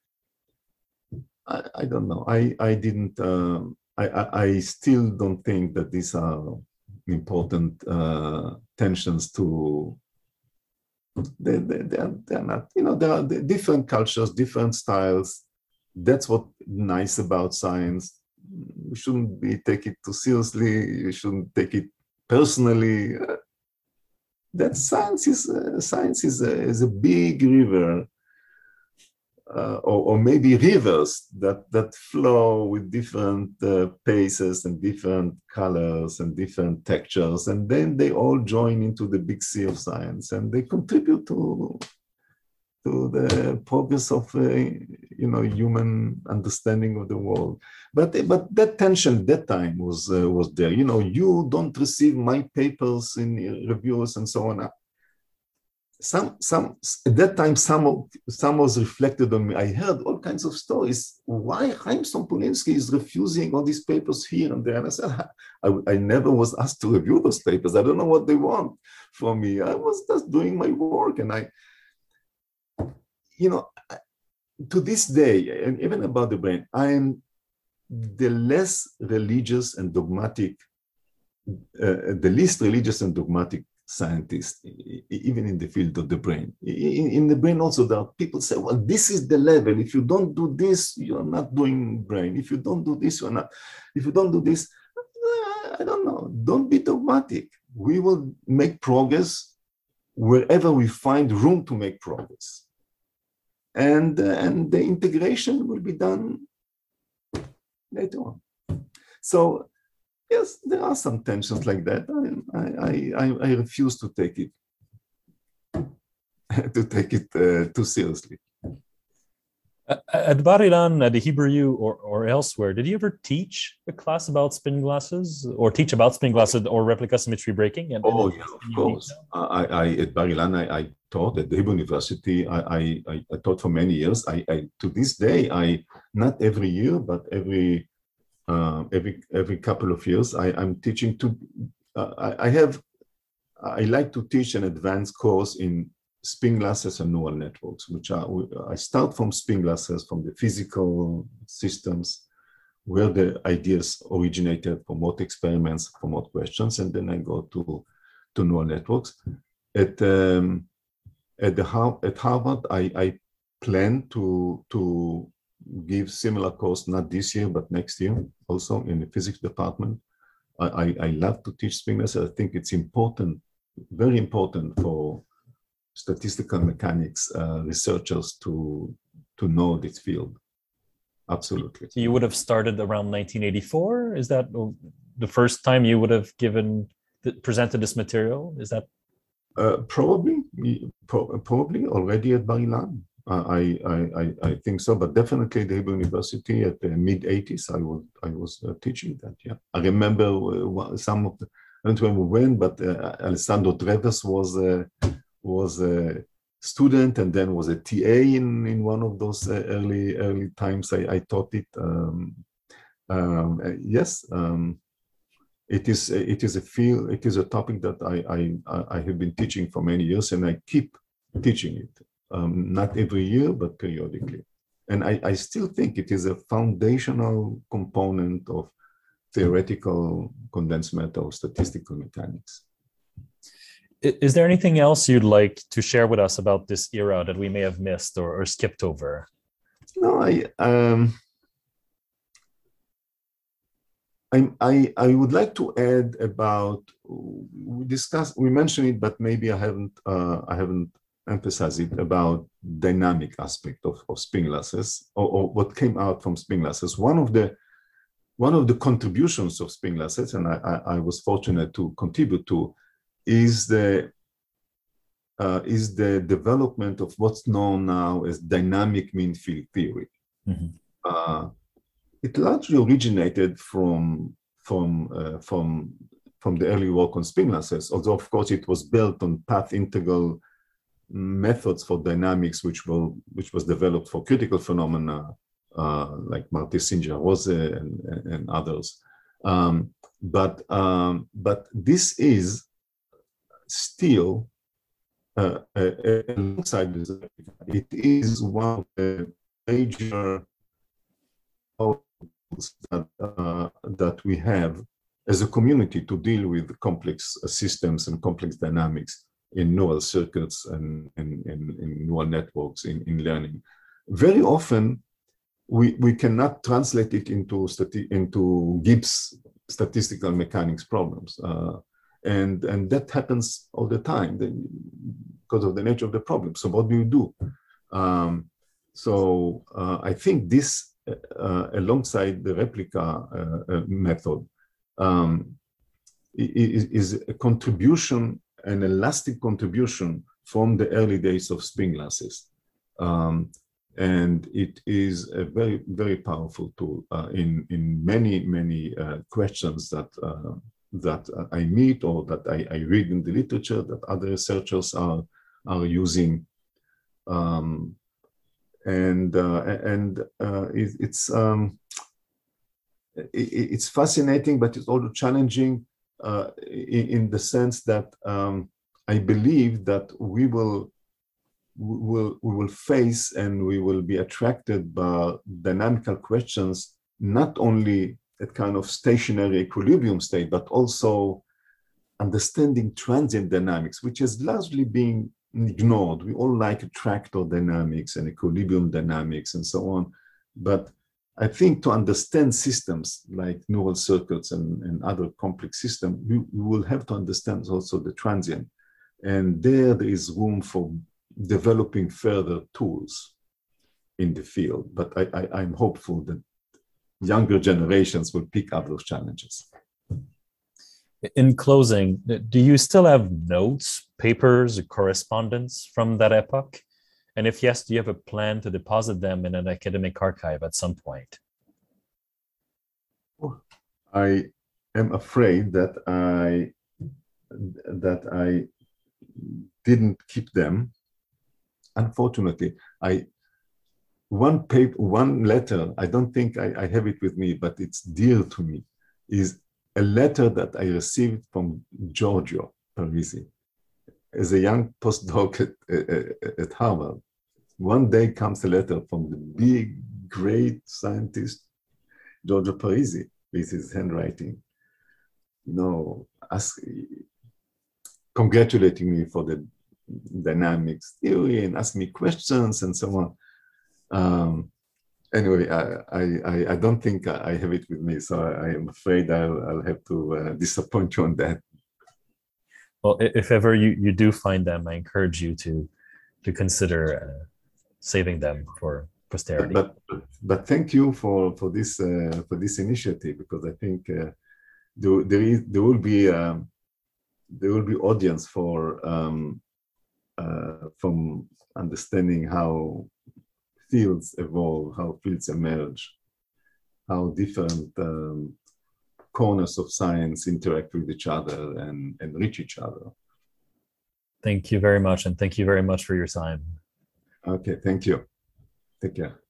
I, I don't know. I, I didn't, uh, I, I, I still don't think that these are important uh, tensions to, they, they, they, are, they are not, you know, there are different cultures, different styles. That's what's nice about science. You shouldn't be take it too seriously. You shouldn't take it personally. Uh, that science is uh, science is a, is a big river, uh, or, or maybe rivers that that flow with different uh, paces and different colors and different textures, and then they all join into the big sea of science, and they contribute to. to the progress of, uh, you know, human understanding of the world. But, but that tension that time was, uh, was there. You know, you don't receive my papers in reviews and so on. Some, some, at that time, some, some was reflected on me. I heard all kinds of stories. Why Chaim Stolpinsky is refusing all these papers here and there? And I said, I, I never was asked to review those papers. I don't know what they want from me. I was just doing my work, and I, you know, to this day, and even about the brain, I am the less religious and dogmatic, uh, the least religious and dogmatic scientist, even in the field of the brain. In, in the brain also, there are people say, well, this is the level. If you don't do this, you're not doing brain. If you don't do this, you're not. If you don't do this, I don't know. Don't be dogmatic. We will make progress wherever we find room to make progress. And, uh, and the integration will be done later on. So, yes, there are some tensions like that. I, I, I, I refuse to take it to take it uh, too seriously. At Bar Ilan, at the Hebrew U, or, or elsewhere, did you ever teach a class about spin glasses, or teach about spin glasses or replica symmetry breaking? And, oh, and yeah, of course. I, I, at Bar Ilan, I, I taught at the Hebrew University. I, I, I taught for many years. I, I, to this day, I not every year, but every uh, every every couple of years, I, I'm teaching to. Uh, I, I have. I like to teach an advanced course in spin glasses and neural networks, which are, I start from spin glasses, from the physical systems, where the ideas originated, from what experiments, from what questions, and then I go to, to neural networks. At, um, at, the, at Harvard, I, I plan to, to give similar course, not this year, but next year, also in the physics department. I, I, I love to teach spin lasers. I think it's important, very important for statistical mechanics uh, researchers to, to know this field. Absolutely. So you would have started around nineteen eighty-four? Is that the first time you would have given, presented this material? Is that? Uh, probably, probably already at Bar Ilan. Uh, I, I, I think so, but definitely the Hebrew University at the mid eighties, I was, I was uh, teaching that. Yeah, I remember uh, some of the, I don't remember when, but uh, Alessandro Treves was uh, was a student and then was a T A in in one of those uh, early early times. I, I taught it. Um, um, uh, yes, um, it is it is a field. It is a topic that I I I have been teaching for many years, and I keep teaching it. Um, not every year, but periodically. And I, I still think it is a foundational component of theoretical condensed matter or statistical mechanics. Is there anything else you'd like to share with us about this era that we may have missed or, or skipped over? No, I, um, I, I, I would like to add about, we discussed, we mentioned it, but maybe I haven't, uh, I haven't emphasize it about dynamic aspect of, of spin lasers or, or what came out from spin lasers. One of the one of the contributions of spin lasers, and I, I, I was fortunate to contribute to, is the uh, is the development of what's known now as dynamic mean field theory. Mm-hmm. uh, it largely originated from from uh, from from the early work on spin lasers, although of course it was built on path integral methods for dynamics, which will which was developed for critical phenomena uh, like Marti-Singer-Rose and, and, and others. Um, but um, but this is still uh, alongside this, it is one of the major tools that uh, that we have as a community to deal with complex systems and complex dynamics in neural circuits and in, in, in neural networks in, in learning. Very often, we, we cannot translate it into, stati into Gibbs statistical mechanics problems. Uh, and, and that happens all the time because of the nature of the problem. So what do you do? Um, so uh, I think this, uh, alongside the replica uh, uh, method, um, is, is a contribution, an elastic contribution from the early days of spin lasers. Um, and it is a very, very powerful tool uh, in, in many, many uh, questions that, uh, that I meet or that I, I read in the literature that other researchers are, are using. Um, and uh, and uh, it, it's, um, it, it's fascinating, but it's also challenging Uh, in, in the sense that um, I believe that we will, we will we will face and we will be attracted by dynamical questions, not only at kind of stationary equilibrium state, but also understanding transient dynamics, which is largely being ignored. We all like attractor dynamics and equilibrium dynamics and so on, but I think to understand systems like neural circuits and, and other complex systems, we, we will have to understand also the transient. And there, there is room for developing further tools in the field. But I, I, I'm hopeful that younger generations will pick up those challenges. In closing, do you still have notes, papers, or correspondence from that epoch? And if yes, do you have a plan to deposit them in an academic archive at some point? I am afraid that I that I didn't keep them. Unfortunately, I one paper, one letter. I don't think I, I have it with me, but it's dear to me. Is a letter that I received from Giorgio Parisi as a young postdoc at, at, at Harvard. One day comes a letter from the big, great scientist, Giorgio Parisi, with his handwriting, you know, ask, congratulating me for the dynamics theory and asking me questions and so on. Um, anyway, I, I, I don't think I have it with me, so I am afraid I'll, I'll have to uh, disappoint you on that. Well, if ever you, you do find them, I encourage you to to consider uh, saving them for posterity. But but, but thank you for for this uh, for this initiative, because I think uh, there there is there will be um, there will be audience for um, uh, from understanding how fields evolve, how fields emerge, how different um, corners of science interact with each other and enrich each other. Thank you very much, and thank you very much for your time. Okay, thank you. Take care.